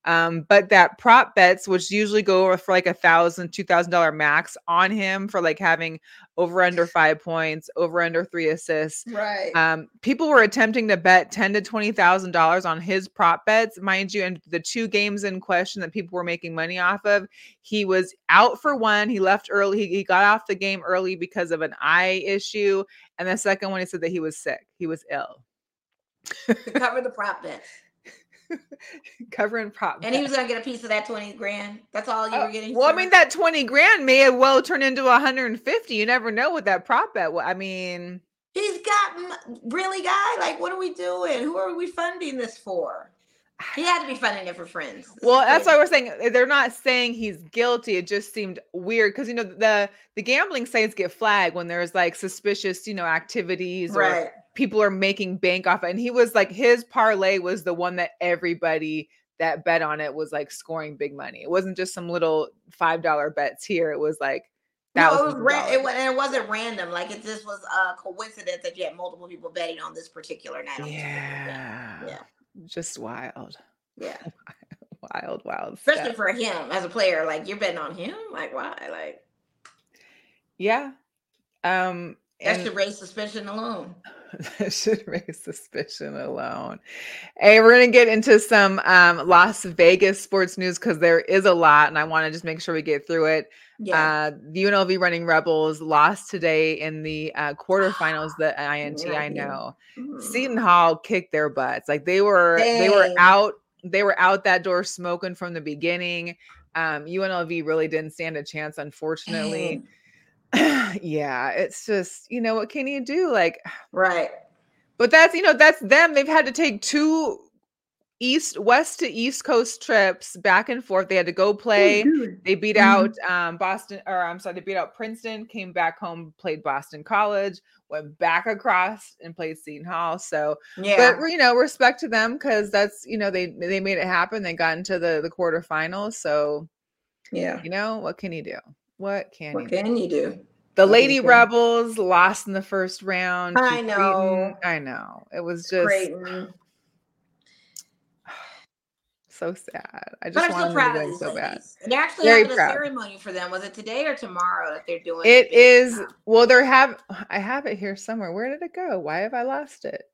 but that prop bets, which usually go over for like $1,000, $2,000 max on him for like having over under 5 points, over under 3 assists. Right. People were attempting to bet $10,000 to $20,000 on his prop bets, mind you. And the 2 games in question that people were making money off of, he was out for one. He left early. He got off the game early because of an eye issue. And the second one, he said that he was sick. He was ill. To cover the prop bets. Covering prop bets. And he was gonna get a piece of that 20 grand. That's all you were getting. Well, I mean, that 20 grand may have well turned into 150. You never know with that prop bet. I mean, he's got really, guy. Like, what are we doing? Who are we funding this for? He had to be funding it for friends. Well, that's why we're saying they're not saying he's guilty. It just seemed weird because the gambling sites get flagged when there's like suspicious activities, right? Or people are making bank off it. And he was like, his parlay was the one that everybody that bet on it was like scoring big money. It wasn't just some little $5 bets here. It was like Thousands No, of dollars. it wasn't random. Like it just was a coincidence that you had multiple people betting on this particular night. On this particular game. Yeah. Just wild. Yeah. Wild Especially stuff. for him as a player. Like you're betting on him. Like why? Like Yeah. that And should raise suspicion alone. that should raise suspicion alone. Hey, we're gonna get into some Las Vegas sports news because there is a lot, and I want to just make sure we get through it. Yeah. The UNLV Running Rebels lost today in the quarterfinals. The INT, I know. Seton Hall kicked their butts. Like they were Dang. out. They were out that door smoking from the beginning. UNLV really didn't stand a chance, unfortunately. Dang. Yeah, it's just, what can you do? Like, Right. but that's, that's them. They've had to take 2 west to east coast trips back and forth. They had to go play. They beat out they beat out Princeton, came back home, played Boston College, went back across and played Seton Hall. So, Yeah. but respect to them because that's, they made it happen. They got into the quarterfinals. So, Yeah. what can you do? What can you do? The Lady Rebels lost in the first round. I know. I know. It was just Creighton. So sad. I But just I'm wanted so proud to of win these so bad. ladies. And they're actually Very having a proud. ceremony for them. Was it today or tomorrow that they're doing? It is. Well, I have it here somewhere. Where did it go? Why have I lost it?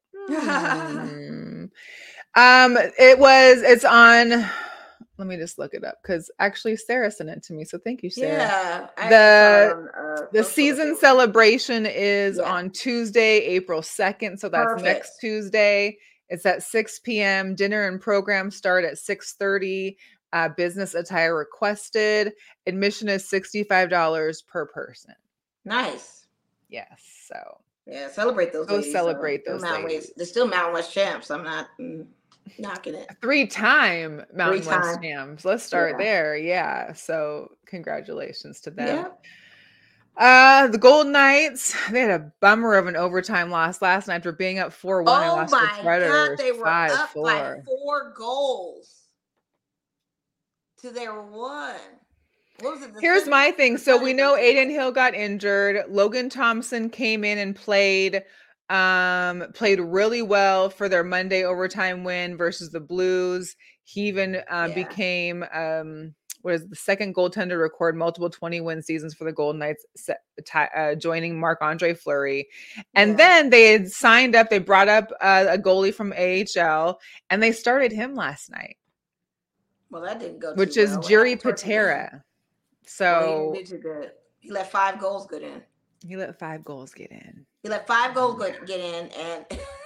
It's on. Let me just look it up because actually Sarah sent it to me. So thank you, Sarah. Yeah. The season celebration is on Tuesday, April 2nd. So that's next Tuesday. It's at 6 p.m. Dinner and program start at 6:30. Business attire requested. Admission is $65 per person. Nice. Yes. So yeah, celebrate those. Go ladies, celebrate those ladies. They're still Mountain West champs. I'm not knocking it. 3-time Mountain West champs. Let's start there. Yeah. So congratulations to them. Yeah. The Golden Knights, they had a bummer of an overtime loss last night after being up 4-1. Oh lost to my Predators, God, they were up 5-4. by 4 goals to their 1. What was it? Here's my thing. So we know Aiden Hill got injured. Logan Thompson came in and played really well for their Monday overtime win versus the Blues. He even became the second goaltender to record multiple 20-win seasons for the Golden Knights, joining Marc-Andre Fleury. And then they had signed up, they brought up a goalie from AHL, and they started him last night. Well, that didn't go which too is well. Jiri Patera. So he didn't do too good. He let 5 goals get in. He let 5 goals get in. Get in, and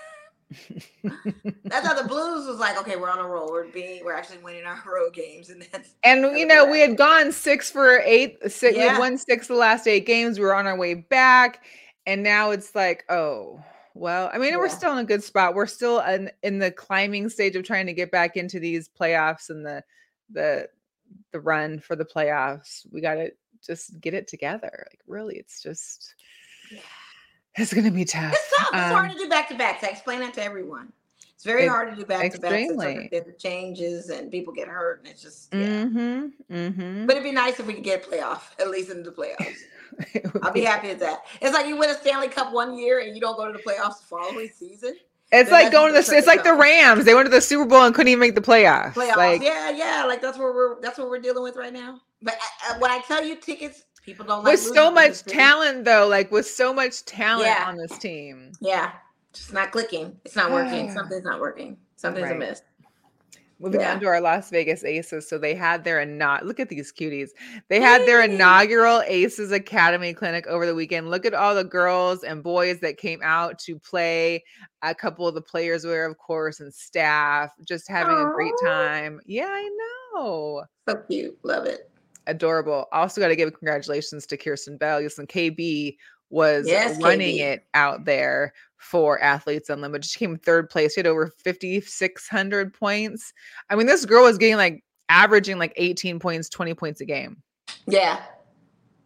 that's how the Blues was like, okay, we're on a roll. We're actually winning our road games, and we had gone 6 for 8. We had won 6 of the last 8 games. We were on our way back, and now it's like, oh, well. I mean, we're still in a good spot. We're still in the climbing stage of trying to get back into these playoffs and the run for the playoffs. We got to just get it together. Like, really, it's just. It's going to be tough. It's tough. It's hard to do back-to-backs. I explain that to everyone. It's very hard to do back-to-backs. Extremely. The changes and people get hurt, and it's just, But it'd be nice if we could get a playoff, at least into the playoffs. I'll be happy with that. It's like you win a Stanley Cup one year and you don't go to the playoffs the following season. It's like it's like the Rams. They went to the Super Bowl and couldn't even make the playoffs. Like, like that's what we're dealing with right now. But when I tell you tickets, people don't like with so much talent, though. Like with so much talent on this team. Yeah, just not clicking. It's not working. Something's not working. Something's amiss. Moving on to our Las Vegas Aces. So they had their look at these cuties. They had their inaugural Aces Academy clinic over the weekend. Look at all the girls and boys that came out to play. A couple of the players were, of course, and staff just having a great time. Yeah, I know. So cute. Love it. Adorable. Also got to give congratulations to Kirsten Bell. Listen, KB was running it out there for Athletes Unlimited. She came 3rd place. She had over 5,600 points. I mean, this girl was getting averaging 18 points, 20 points a game. Yeah.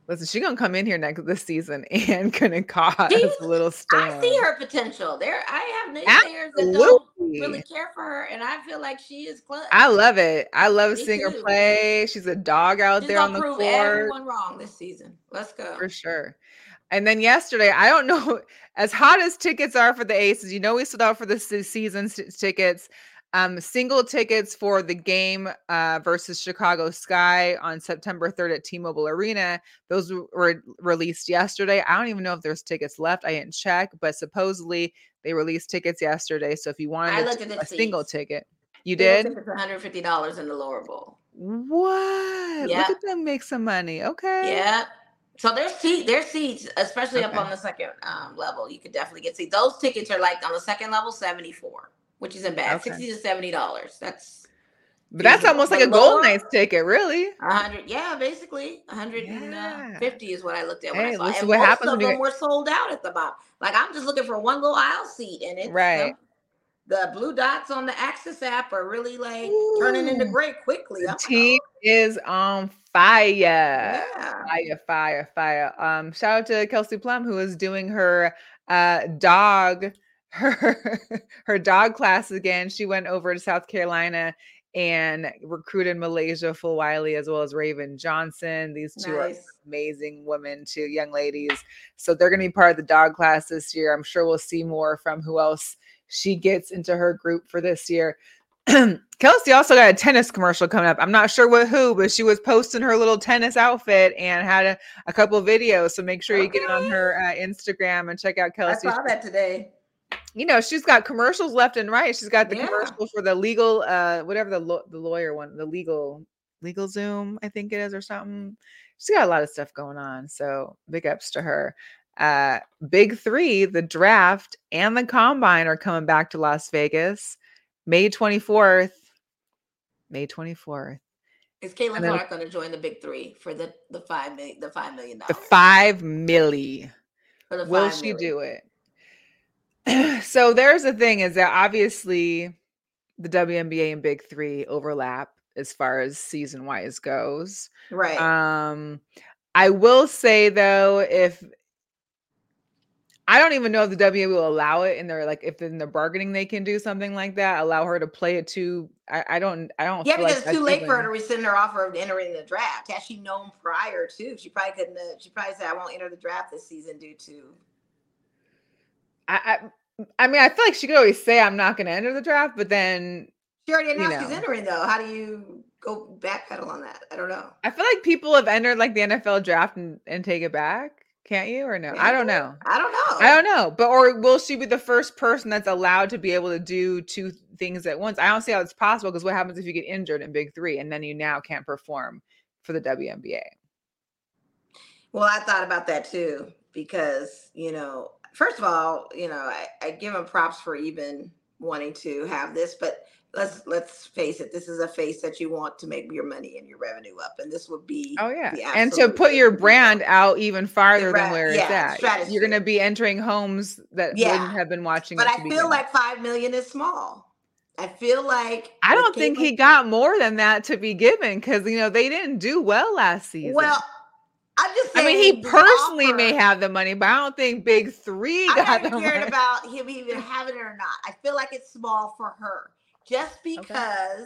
Listen, she gonna come in here this season and gonna cause She's- a little storm. I see her potential. I have naysayers that don't really care for her, and I feel like she is clutch. I love it. I love Me seeing her too. play. She's a dog out She's there on gonna the prove court. everyone wrong this season. Let's go. For sure. And then yesterday, I don't know, as hot as tickets are for the Aces, we sold out for the season tickets. Single tickets for the game versus Chicago Sky on September 3rd at T-Mobile Arena. Those were released yesterday. I don't even know if there's tickets left. I didn't check, but supposedly they released tickets yesterday. So if you wanted a single ticket, you did? It's $150 in the lower bowl. What? Yeah. Look at them make some money. Okay. Yeah. So there's seats, especially up on the second level. You could definitely get seats. Those tickets are like on the second level, $74, which isn't bad. $60 to $70. That's almost like a Golden Knights ticket, really. 100, yeah, basically 150 is what I looked at when I saw. Listen, and what most happens of them were sold out at the bottom. Like I'm just looking for one little aisle seat, and it's right. The blue dots on the Access app are really like turning into gray quickly. The team is on fire. Yeah. Fire. Shout out to Kelsey Plum, who is doing her dog class again. She went over to South Carolina and recruited Malaysia Fulwiley as well as Raven Johnson. These two are amazing women, two young ladies. So they're going to be part of the dog class this year. I'm sure we'll see more from who else she gets into her group for this year. Kelsey also got a tennis commercial coming up. I'm not sure who, but she was posting her little tennis outfit and had a couple of videos. So make sure you get on her Instagram and check out Kelsey. I saw that today. She's got commercials left and right. She's got the commercial for the legal, whatever the lawyer one, the legal Zoom, I think it is, or something. She's got a lot of stuff going on. So big ups to her. Big Three, the draft and the combine are coming back to Las Vegas, May 24th. Is Caitlin Clark going to join the Big Three for the $5 million? The $5 million. Will she do it? So there's the thing is that obviously the WNBA and Big Three overlap as far as season wise goes. Right. I will say though, I don't even know if the WNBA will allow it, and they're like, if in the bargaining they can do something like that, allow her to play it too. I don't. Yeah, because it's too late for her to rescind her offer of entering the draft. Had she known prior to, she probably couldn't. She probably said, "I won't enter the draft this season due to." I mean, I feel like she could always say, "I'm not going to enter the draft," but then she already announced she's entering. Though, how do you go backpedal on that? I don't know. I feel like people have entered like the NFL draft and take it back. Can't you or no? I don't know. I don't know. But or will she be the first person that's allowed to be able to do two things at once? I don't see how it's possible, because what happens if you get injured in Big Three and then you now can't perform for the WNBA? Well, I thought about that too, because, first of all, I give them props for even wanting to have this, but let's face it, this is a face that you want to make your money and your revenue up, and this would be and to put your brand out even farther than where it's at. Strategy. You're going to be entering homes that wouldn't have been watching. But I feel like $5 million is small. I feel like I don't think he got more than that to be given, because they didn't do well last season. Well, I'm just saying. I mean, he personally may have the money, but I don't think Big Three got the money. I don't care about him even having it or not. I feel like it's small for her. Just because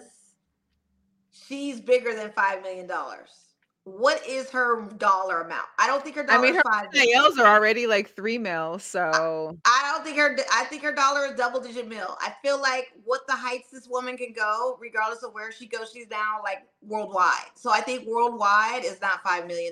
she's bigger than $5 million. What is her dollar amount? I don't think her dollar is $5 million. Nails are already like $3 million. So I think her dollar is double-digit mil. I feel like what the heights this woman can go, regardless of where she goes, she's now like worldwide. So I think worldwide is not $5 million.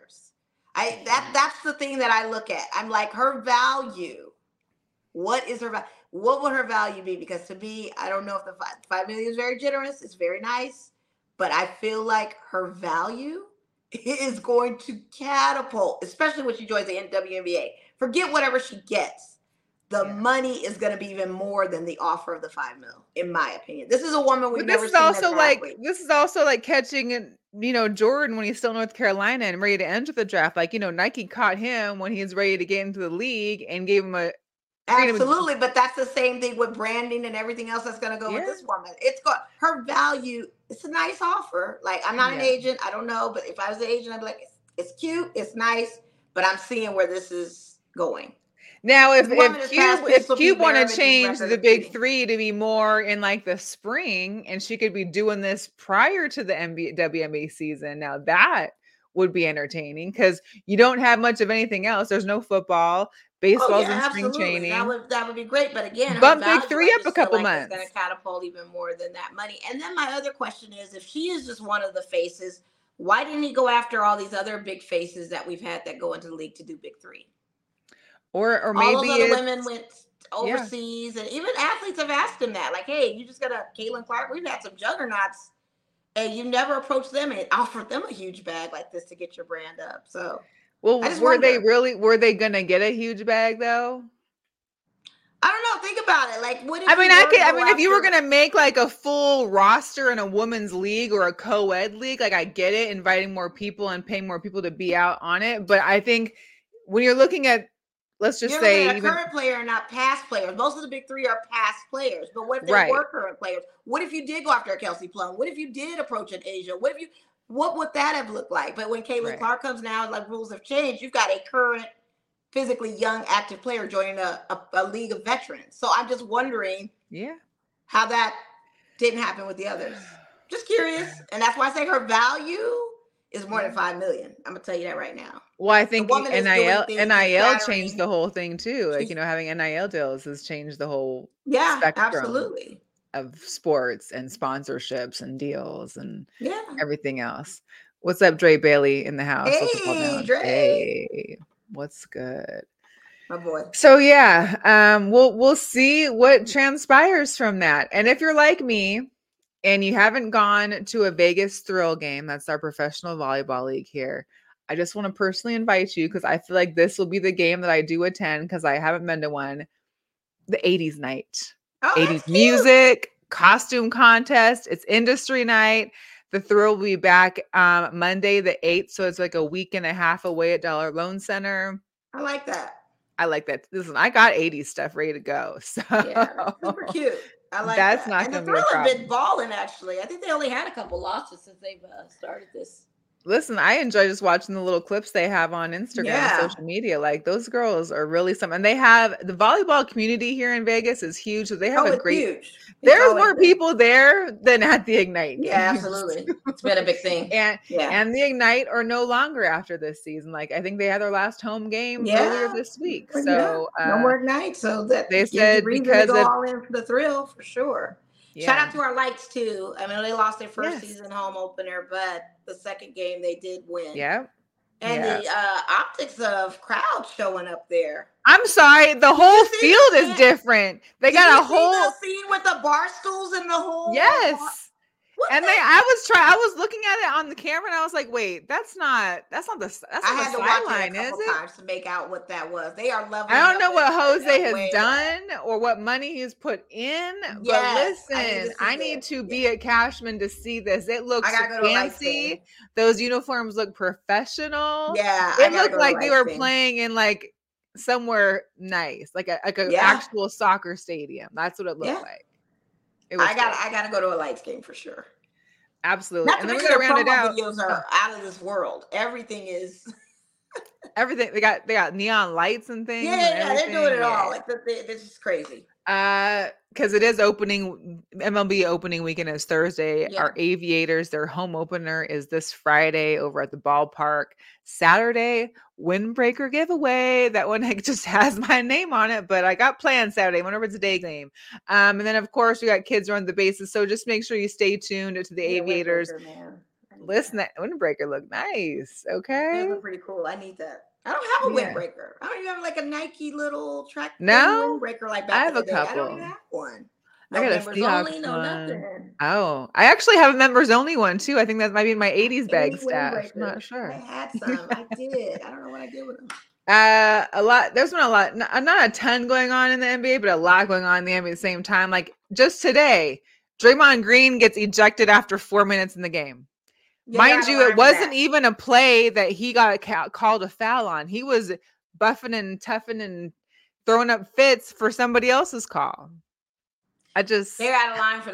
That's the thing that I look at. I'm like, her value. What is her value? What would her value be? Because to me, I don't know if the $5 million is very generous. It's very nice, but I feel like her value is going to catapult, especially when she joins the WNBA. Forget whatever she gets. The money is going to be even more than the offer of the $5 million, in my opinion. This is a woman we've never seen. This is also like catching, Jordan when he's still in North Carolina and ready to enter the draft. Like, Nike caught him when he's ready to get into the league and gave him Absolutely, but that's the same thing with branding and everything else that's going to go with this woman. It's got her value. It's a nice offer. Like, I'm not an agent. I don't know, but if I was an agent, I'd be like, It's cute, it's nice, but I'm seeing where this is going. Now, The woman has passed if Crystal Cube want to Pete change record the of big cheating. three to be more in like the spring, and she could be doing this prior to the WNBA season, now that would be entertaining because you don't have much of anything else. There's no football, Oh baseball's yeah, in spring absolutely. training. That would be great. But again, her Bump big value, three I up a just feel couple like is going months. to catapult even more than that money. And then my other question is, if she is just one of the faces, why didn't he go after all these other big faces that we've had that go into the league to do big three? Or All maybe those other women went yeah. overseas, and even athletes have asked him that, like, "Hey, you just got a Caitlin Clark. We've had some juggernauts, and you never approached them and offered them a huge bag like this to get your brand up." So, Well, I just were they wonder. gonna get a huge bag though? I don't know. Think about it. Like, what if I mean, you were to I go mean, if you were after? gonna make like a full roster in a women's league or a co-ed league, like I get it, inviting more people and paying more people to be out on it. But I think when you're looking at, let's just You're looking say at a even current player, not past players. Most of the big three are past players. But what if they right, were current players? What if you did go after a Kelsey Plum? What if you did approach an Asia? What would that have looked like? But when Caitlin right. Clark comes now, like rules have changed, you've got a current, physically young, active player joining a league of veterans. So I'm just wondering Yeah. how that didn't happen with the others. Just curious. And that's why I say her value is more than 5 million. I'm gonna tell you that right now. Well, I The think woman is doing things and NIL changed shattering. the whole thing too. Like, She's, having NIL deals has changed the whole yeah, spectrum absolutely. of sports and sponsorships and deals and Yeah. everything else. What's up, Dre Bailey in the house? What's up, all Hey, down? Dre. Hey, what's good? My boy. So yeah, we'll see what transpires from that. And if you're like me and you haven't gone to a Vegas Thrill game, that's our professional volleyball league here, I just want to personally invite you because I feel like this will be the game that I do attend because I haven't been to one. The 80s night. Oh, 80s that's cute. music, costume contest, it's industry night. The Thrill will be back Monday the 8th. So it's like a week and a half away at Dollar Loan Center. I like that. I like that. Listen, I got 80s stuff ready to go. So Yeah, that's super cute. I like that's that. not And the going to be a Thrill have problem. been balling, actually. I think they only had a couple losses since they've started this. Listen, I enjoy just watching the little clips they have on Instagram and Yeah. social media. Like those girls are really something. And they have the volleyball community here in Vegas is huge. So they have Oh, a it's great, huge. It's there's always more been. people there than at the Ignite Yeah, games. absolutely. It's been a big thing. and Yeah. the Ignite are no longer after this season. Like I think they had their last home game earlier Yeah. this week. Yeah. So No more Ignite. So that they gives you said reason to because go of all in for the Thrill for sure. Shout yeah. out to our lights too. I mean, they lost their first Yes. season home opener, but the second game they did win. Yeah. And Yeah. the optics of crowds showing up there. I'm sorry, the whole see field the is fan- different. They Did got you a see whole the scene with the bar stools and the whole yes. What And the- I was looking at it on the camera and I was like, wait, that's not I the had to watch it sideline, a is couple it? times to make out what that was. They are leveling. I don't know up what in Jose a has way done or what money he's put in, but Yes, listen, I need this. to be at Cashman to see this. It looks I gotta go to a lights fancy. game. Those uniforms look professional. Yeah, I It gotta looked go to a like they lights were game. playing in like somewhere nice, like a Yeah. actual soccer stadium. That's what it looked Yeah. like. It was I gotta go to a lights game for sure. absolutely. Not to And then we mention gotta their round it promo out. videos are out of this world. Everything is Everything they got neon lights and things. yeah, And they're doing it everything. all. Like this is crazy. Because it is MLB opening weekend is Thursday. Yeah. Our Aviators, their home opener is this Friday over at the ballpark. Saturday, windbreaker giveaway. That one just has my name on it, but I got plans Saturday, whenever it's a day game. And then of course we got kids around the bases. So just make sure you stay tuned to the Aviators. Man. Listen, that windbreaker look nice. Okay. Those look pretty cool. I need that. I don't have a Yeah. windbreaker. I don't even have like a Nike little track No? windbreaker like I back have in the a day. I don't couple. even have one. I No got a members Seahawks only, no one. nothing. Oh, I actually have a members only one too. I think that might be in my 80s bag Any stash. I'm windbreakers. not sure. I had some. I did. I don't know what I did with them. A lot. There's been a lot, not a ton going on in the NBA, but a lot going on in the NBA at the same time. Like just today, Draymond Green gets ejected after 4 minutes in the game. Mind you, it wasn't even a play that he got called a foul on. He was buffing and toughing and throwing up fits for somebody else's call. They're out of line for that.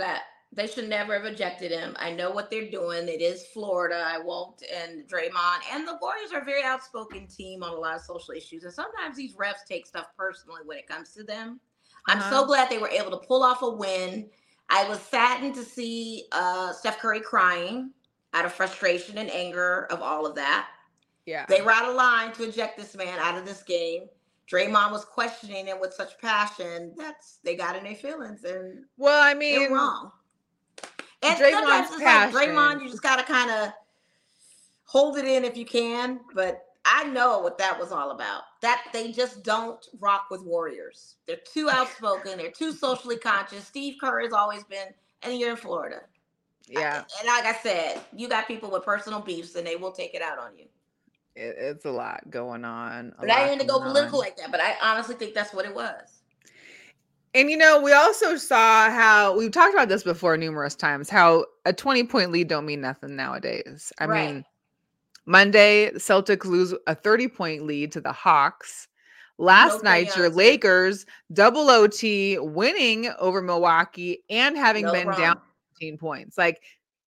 They should never have ejected him. I know what they're doing. It is Florida. I won't. And Draymond and the Warriors are a very outspoken team on a lot of social issues. And sometimes these refs take stuff personally when it comes to them. I'm so glad they were able to pull off a win. I was saddened to see Steph Curry crying out of frustration and anger of all of that. Yeah. They were out of line to eject this man out of this game. Draymond was questioning him with such passion. They got in their feelings. And well, I mean, they're wrong. And Draymond's sometimes it's passion. like Draymond, you just got to kind of hold it in if you can. But I know what that was all about. That they just don't rock with Warriors. They're too outspoken. They're too socially conscious. Steve Kerr has always been, and you're in Florida. Yeah. And like I said, you got people with personal beefs and they will take it out on you. It's a lot going on. But I didn't go political like that, but I honestly think that's what it was. And, we also saw how we've talked about this before numerous times, how a 20-point lead don't mean nothing nowadays. I mean, Monday, the Celtics lose a 30-point lead to the Hawks. Last night, your Lakers double OT winning over Milwaukee and having been down 15 points. Like,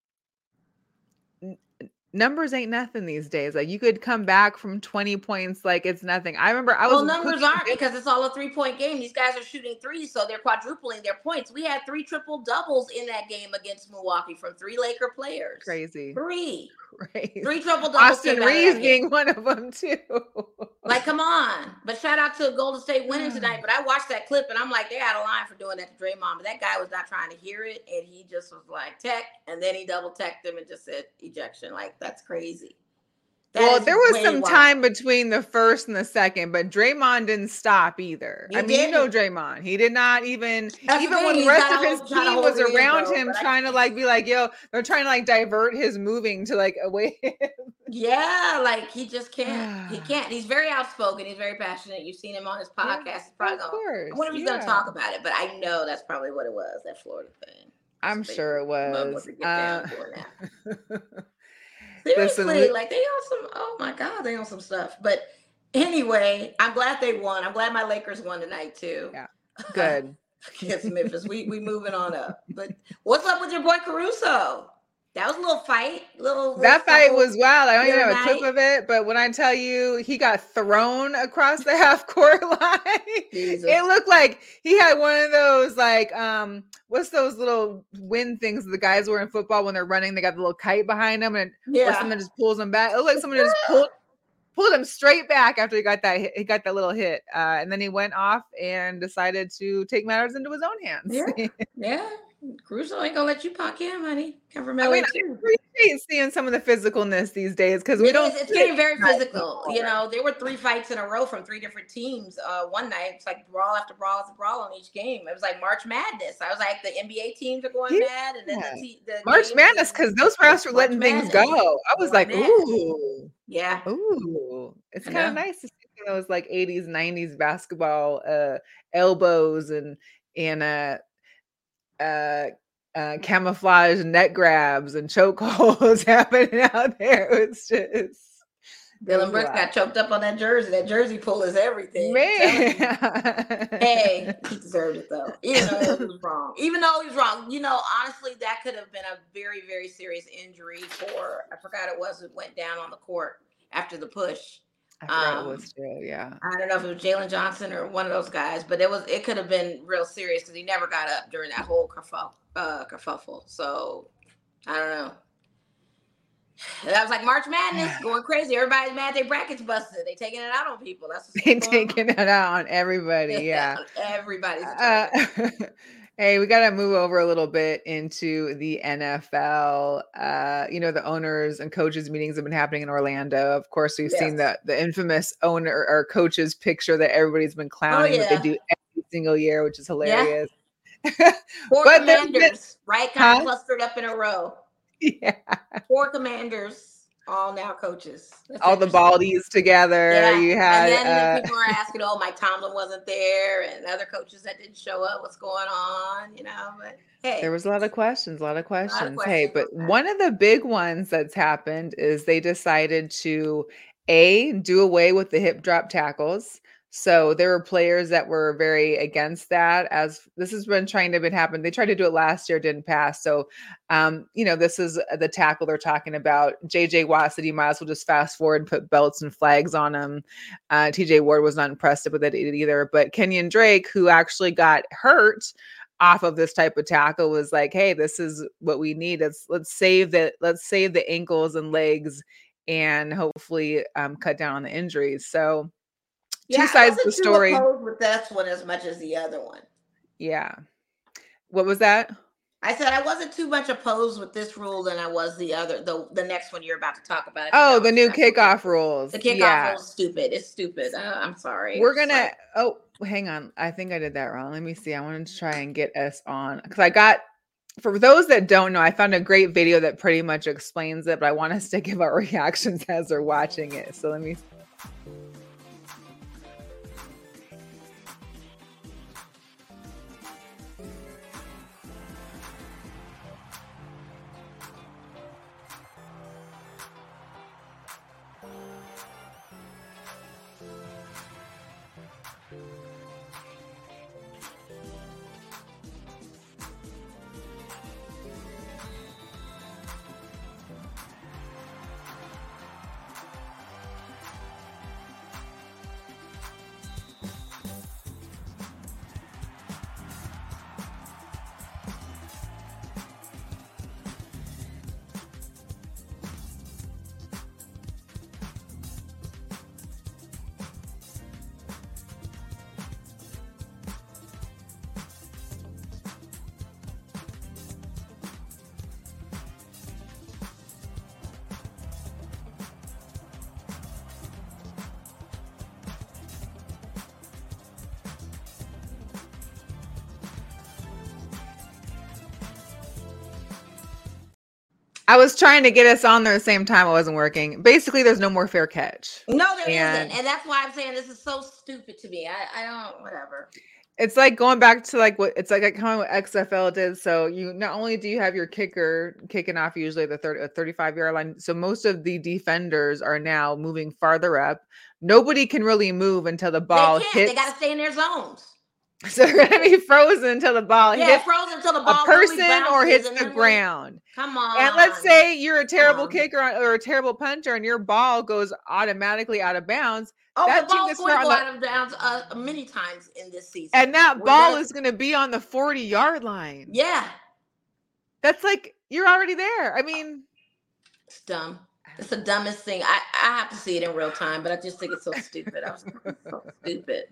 numbers ain't nothing these days. Like, you could come back from 20 points like it's nothing. I remember numbers aren't, because it's all a 3-point game. These guys are shooting threes, so they're quadrupling their points. We had 3 triple doubles in that game against Milwaukee from 3 Laker players. Crazy. 3 Crazy. 3 triple doubles. Austin Reeves being one of them too. Like, come on. But shout out to Golden State winning tonight. But I watched that clip and I'm like, they're out of line for doing that to Draymond. But that guy was not trying to hear it, and he just was like, tech, and then he double teched him and just said ejection. Like, that's crazy. Well, there was some time between the first and the second, but Draymond didn't stop either. I mean, Draymond. He did not even when the rest of his team was around him trying to like be like, yo, they're trying to like divert his moving to like away. Yeah, like he just can't. He can't. He's very outspoken. He's very passionate. You've seen him on his podcast. Yeah, he's probably I wonder if he's gonna talk about it, but I know that's probably what it was, that Florida thing. I'm sure it was. Seriously, like they on some, oh my God, they on some stuff. But anyway, I'm glad they won. I'm glad my Lakers won tonight too. Yeah, good. Against Memphis. We moving on up. But what's up with your boy Caruso? That was a little fight. That fight was wild. I don't even have a clip of it, but when I tell you he got thrown across the half court line, it looked like he had one of those like what's those little wind things the guys wear in football when they're running? They got the little kite behind them, and or someone just pulls them back. It looked like someone just pulled him straight back after he got that hit. He got that little hit, and then he went off and decided to take matters into his own hands. Yeah. Caruso ain't gonna let you punk him, honey. I appreciate seeing some of the physicalness these days because it's getting very physical. There were 3 fights in a row from 3 different teams. One night it's like brawl after brawl after brawl on each game. It was like March Madness. I was like, the NBA teams are going mad, and then the March Madness because those refs were letting things go. I was like, ooh, yeah, ooh. It's kind of nice to see those like 80s, 90s basketball elbows and camouflage net grabs and chokeholds happening out there. It's just Dylan Brooks got choked up on that jersey. That jersey pull is everything. Man. Hey, he deserved it though. Even though he was wrong. Honestly, that could have been a very, very serious injury for, I forgot it went down on the court after the push. I forgot it was true, yeah. I don't know if it was Jalen Johnson or one of those guys, but it could have been real serious because he never got up during that whole kerfuffle. So I don't know. That was like March Madness going crazy. Everybody's mad their brackets busted. They taking it out on people. They taking it out on everybody. Yeah, everybody's. Hey, we got to move over a little bit into the NFL. The owners and coaches meetings have been happening in Orlando. Of course, we've seen the infamous owner or coaches picture that everybody's been clowning that they do every single year, which is hilarious. Yeah. 4 commanders, right? Kind of clustered up in a row. Yeah. 4 commanders. All now coaches. All the baldies together. Yeah. You had, and then people are asking, Mike Tomlin wasn't there, and other coaches that didn't show up. What's going on? But hey, there was a lot of questions. Hey, but one of the big ones that's happened is they decided to do away with the hip drop tackles. So there were players that were very against that, as this has been trying to happen. They tried to do it last year, didn't pass. So, this is the tackle they're talking about. JJ Watt said you might as well just fast forward and put belts and flags on him. TJ Ward was not impressed with it either. But Kenyon Drake, who actually got hurt off of this type of tackle, was like, hey, this is what we need. Let's save the ankles and legs and hopefully cut down on the injuries. So two sides of the story. I wasn't too opposed with this one as much as the other one. Yeah. What was that? I said I wasn't too much opposed with this rule than I was the other, the next one you're about to talk about. Oh, the new kickoff rules. The kickoff rule is stupid. It's stupid. I'm sorry. We're gonna. Oh, hang on. I think I did that wrong. Let me see. I wanted to try and get us on because for those that don't know, I found a great video that pretty much explains it, but I want us to give our reactions as they're watching it. So let me. I was trying to get us on there at the same time. It wasn't working. Basically, there's no more fair catch. No, there isn't. And that's why I'm saying this is so stupid to me. I don't, whatever. It's like going back to like what it's like kind of what XFL did. So you not only do you have your kicker kicking off usually the 35-yard line. So most of the defenders are now moving farther up. Nobody can really move until the ball hits. They got to stay in their zones. So they're going to be frozen until the ball hits frozen until the ball a person or hits the ground. Come on. And let's say you're a terrible kicker or a terrible punter and your ball goes automatically out of bounds. Oh, the ball's going to go out of bounds many times in this season. And that ball is going to be on the 40-yard line. Yeah. That's like, you're already there. I mean. It's dumb. It's the dumbest thing. I have to see it in real time, but I just think it's so stupid. So stupid.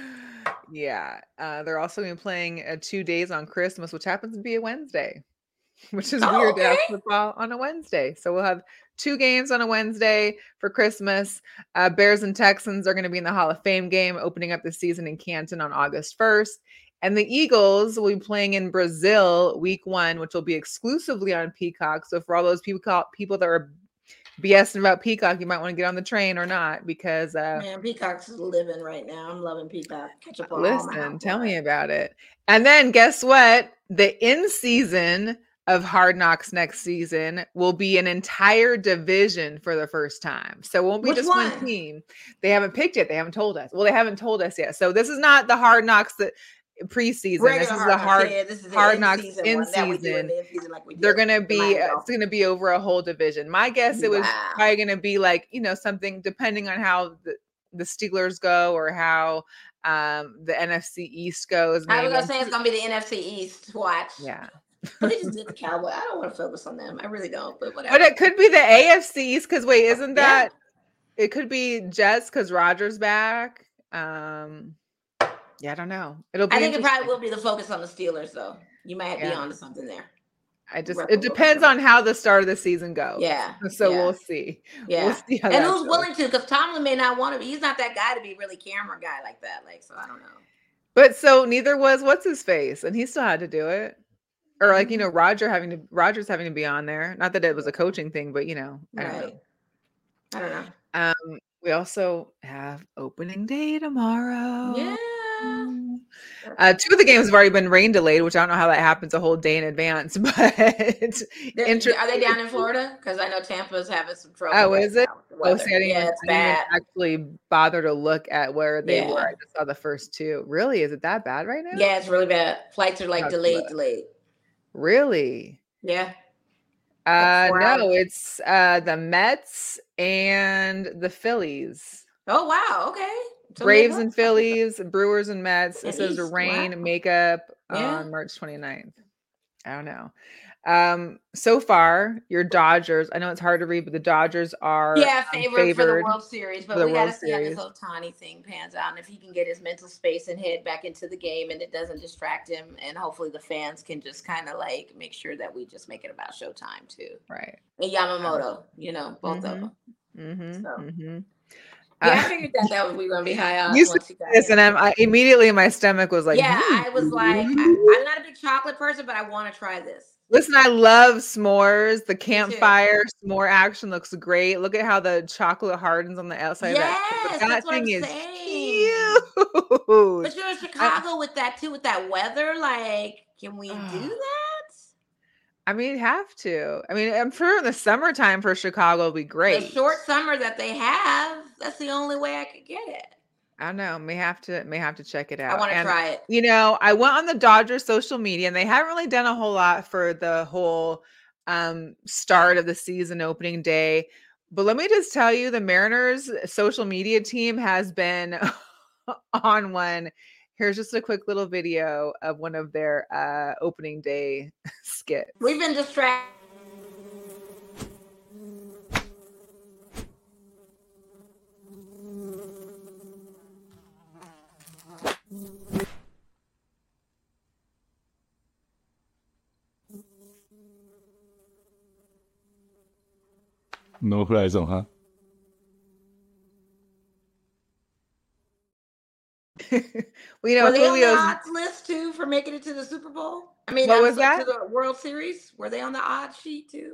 Yeah. They're also going to be playing 2 days on Christmas, which happens to be a Wednesday, which is weird to have football on a Wednesday. So we'll have 2 games on a Wednesday for Christmas. Bears and Texans are going to be in the Hall of Fame game, opening up the season in Canton on August 1st. And the Eagles will be playing in Brazil week 1, which will be exclusively on Peacock. So for all those people that are BSing about Peacock, you might want to get on the train or not because man, Peacock's living right now. I'm loving Peacock. Catch up on listen, tell me about it. And then guess what? The in-season of Hard Knocks next season will be an entire division for the first time. So it won't be just one team. They haven't picked it. They haven't told us. Well, they haven't told us yet. So this is not the Hard Knocks that preseason. This is the Hard Knocks in season. They're gonna be it's gonna be over a whole division. My guess it was probably gonna be like something depending on how the Steelers go or how the NFC East goes. I was gonna say it's gonna be the NFC East. Watch. Yeah. But they just did the Cowboys. I don't want to focus on them. I really don't. But whatever. But it could be the AFC East because wait, isn't that it could be Jets because Rodgers back. Yeah, I don't know. I think it probably will be the focus on the Steelers, though. You might be onto something there. It depends on how the start of the season goes. Yeah. So we'll see. Yeah. We'll see how and who's willing to? Because Tomlin may not want to be. He's not that guy to be really camera guy like that. So I don't know. But so neither was what's his face, and he still had to do it. Or Rodgers having to be on there. Not that it was a coaching thing, but I don't know. We also have opening day tomorrow. Yeah. Two of the games have already been rain delayed, which I don't know how that happens a whole day in advance. But Are they down in Florida? Because I know Tampa's having some trouble. Oh, right is it? now with the Oh, weather. see, I didn't It's even bad. actually bother to look at where they were. Yeah. I just saw the first two. Really? Is it that bad right now? Yeah, it's really bad. Flights are like That's delayed. Really? Yeah. Like 4 hours. No, it's the Mets and the Phillies. Oh wow, okay. So Braves Midwest. and Phillies, Brewers and Mets. It And says the East, rain wow. makeup Yeah. on March 29th. I don't know. So far, your Dodgers, I know it's hard to read, but the Dodgers are favored for the World Series, but we got to World see how this Series. Ohtani thing pans out, and if he can get his mental space and head back into the game, and it doesn't distract him, and hopefully the fans can just kind of like make sure that we just make it about Showtime too, Right? And Yamamoto, both of them. So, I figured that was we were gonna be high odds. You once said he got this, in. and I immediately my stomach was like, I was like, I'm not a big chocolate person, but I want to try this. Listen, I love s'mores. The campfire s'more action looks great. Look at how the chocolate hardens on the outside of that. That thing is cute. But you're in Chicago with that too, with that weather. Like, can we do that? I mean, have to. I mean, I'm sure in the summertime for Chicago will be great. The short summer that they have, that's the only way I could get it. I don't know. May have to check it out. I want to try it. I went on the Dodgers social media, and they haven't really done a whole lot for the whole start of the season opening day. But let me just tell you, the Mariners social media team has been on one. Here's just a quick little video of one of their opening day skits. We've been distracted. No fly zone, huh? Were they on the odds list too for making it to the Super Bowl? I mean, what was that? To the World Series? Were they on the odds sheet too?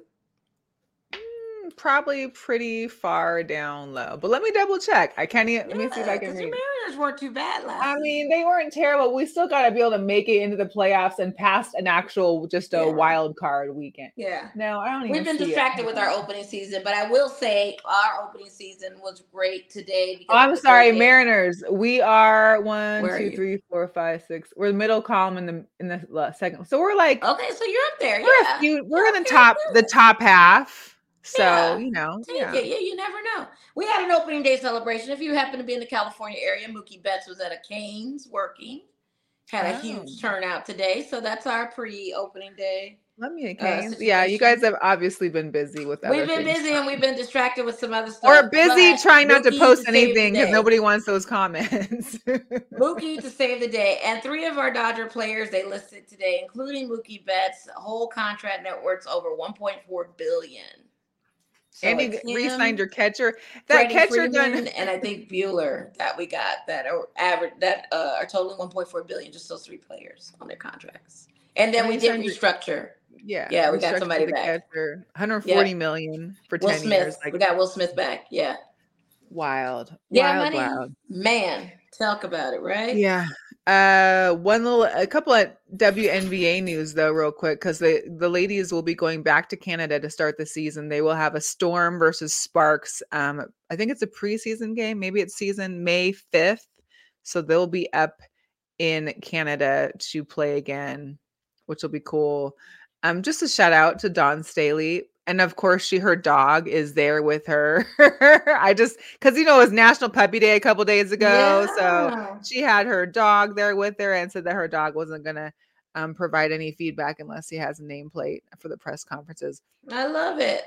Probably pretty far down low, but let me double check. I can't even. Let me see if I can read. The Mariners weren't too bad last season. They weren't terrible. We still got to be able to make it into the playoffs and past an actual a wild card weekend. Yeah. No, I don't. We've been distracted with our opening season, but I will say our opening season was great today. Because I'm sorry, Mariners. We are 1, 2, 3, 4, 5, 6. We're the middle column in the second. So we're like okay. So you're up there. We're in the top half. So, you never know. We had an opening day celebration. If you happen to be in the California area, Mookie Betts was at a Cane's working. Had a huge turnout today. So that's our pre-opening day. Let me Cane's. You guys have obviously been busy with We've been busy and we've been distracted with some other stuff. Or busy trying not to post anything because nobody wants those comments. Mookie to save the day. And 3 of our Dodger players they listed today, including Mookie Betts, whole contract net worth over $1.4 billion. So and you re-signed your catcher. That Freddie catcher Freeman, and I think Bueller that we got that are average are totaling $1.4 billion. Just those 3 players on their contracts, and then we did restructure. Yeah, we got somebody back. Catcher, $140 million for 10 years. We got Will Smith back. Yeah, wild. Wild. Man, talk about it, right? Yeah. A couple of WNBA news though, real quick, because the ladies will be going back to Canada to start the season. They will have a Storm versus Sparks. I think it's a preseason game. Maybe it's season May 5th. So they'll be up in Canada to play again, which will be cool. Just a shout out to Dawn Staley. And of course, her dog is there with her. Because, it was National Puppy Day a couple days ago. Yeah. So she had her dog there with her and said that her dog wasn't going to provide any feedback unless he has a nameplate for the press conferences. I love it.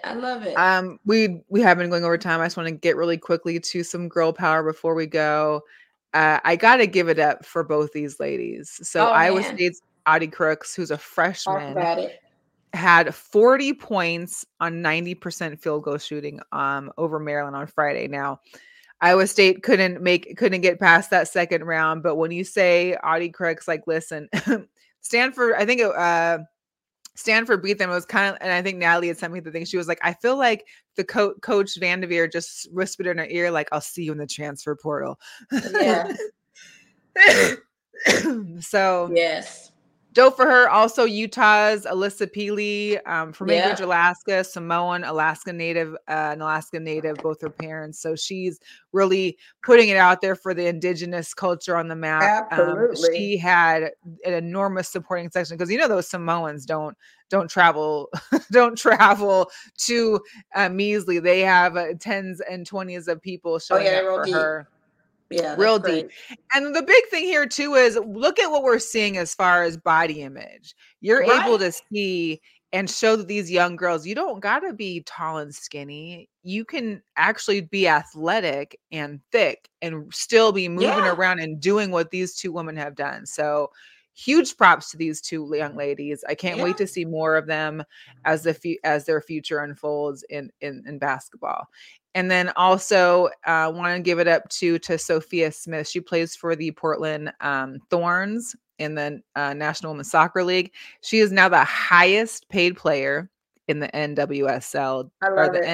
We have been going over time. I just want to get really quickly to some girl power before we go. I got to give it up for both these ladies. So Iowa State's Audie Crooks, who's a freshman. Talk about it. Had 40 points on 90% field goal shooting over Maryland on Friday. Now, Iowa State couldn't get past that second round, but when you say Audie Crooks, listen, Stanford, I think Stanford beat them. It was kind of, and I think Natalie had sent me the thing. She was like, I feel like the coach Vanderveer just whispered in her ear, I'll see you in the transfer portal. Yeah. So Yes. dope for her. Also, Utah's Alyssa Peely from Anchorage, Yeah. Alaska, Samoan, Alaska Native, an Alaska Native, both her parents. So she's really putting it out there for the indigenous culture on the map. Absolutely. She had an enormous supporting section because those Samoans don't travel don't travel to measly. They have tens and 20s of people showing they up roll for deep. her. Yeah, Real that's deep. great. And the big thing here too is look at what we're seeing as far as body image. You're able to see and show that these young girls, you don't gotta be tall and skinny. You can actually be athletic and thick and still be moving around and doing what these two women have done. So huge props to these two young ladies. I can't wait to see more of them as their future unfolds in basketball. And then also want to give it up to Sophia Smith. She plays for the Portland Thorns in the National Women's Soccer League. She is now the highest paid player in the NWSL or the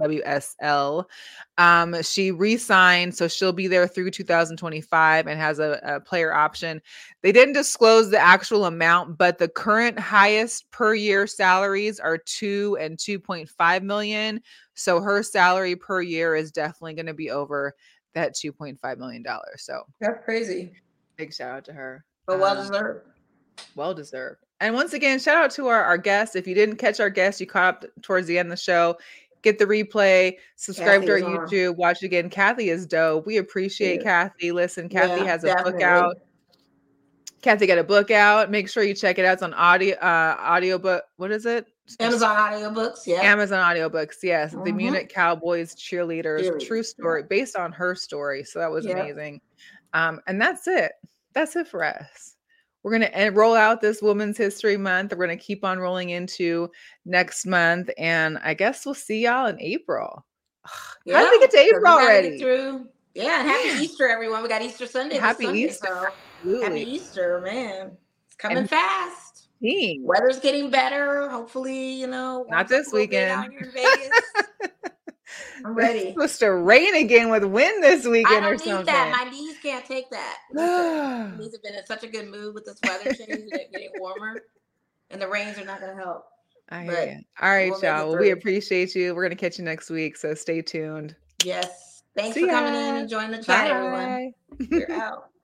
NWSL. She re-signed, so she'll be there through 2025 and has a player option. They didn't disclose the actual amount, but the current highest per year salaries are $2 and $2.5 million. So her salary per year is definitely going to be over that $2.5 million. So that's crazy. Big shout out to her. But well deserved. Well deserved. And once again, shout out to our guest. If you didn't catch our guest, you caught up towards the end of the show. Get the replay, subscribe to our YouTube, watch it again. Kathy is dope. We appreciate Kathy. Listen, Kathy has a book out. Kathy got a book out. Make sure you check it out. It's on audiobook. What is it? Amazon audiobooks. Yeah. Amazon audiobooks. Yes. The Munich Cowboys cheerleaders. True story based on her story. So that was amazing. And that's it. That's it for us. We're going to roll out this Women's History Month. We're going to keep on rolling into next month. And I guess we'll see y'all in April. How did we get to April already? Yeah. Happy Easter, everyone. We got Easter Sunday. Happy Sunday, Easter. So happy Easter, man. It's coming fast. Weather's getting better. Hopefully, not this weekend. Out here in Vegas. I'm ready. It's supposed to rain again with wind this weekend or something. I don't need that. My knees can't take that. My knees have been in such a good mood with this weather change and it getting warmer. And the rains are not going to help. I hear you. All right, y'all. Well, we appreciate you. We're going to catch you next week. So stay tuned. Yes. Thanks for coming in and joining the chat, everyone. We're out.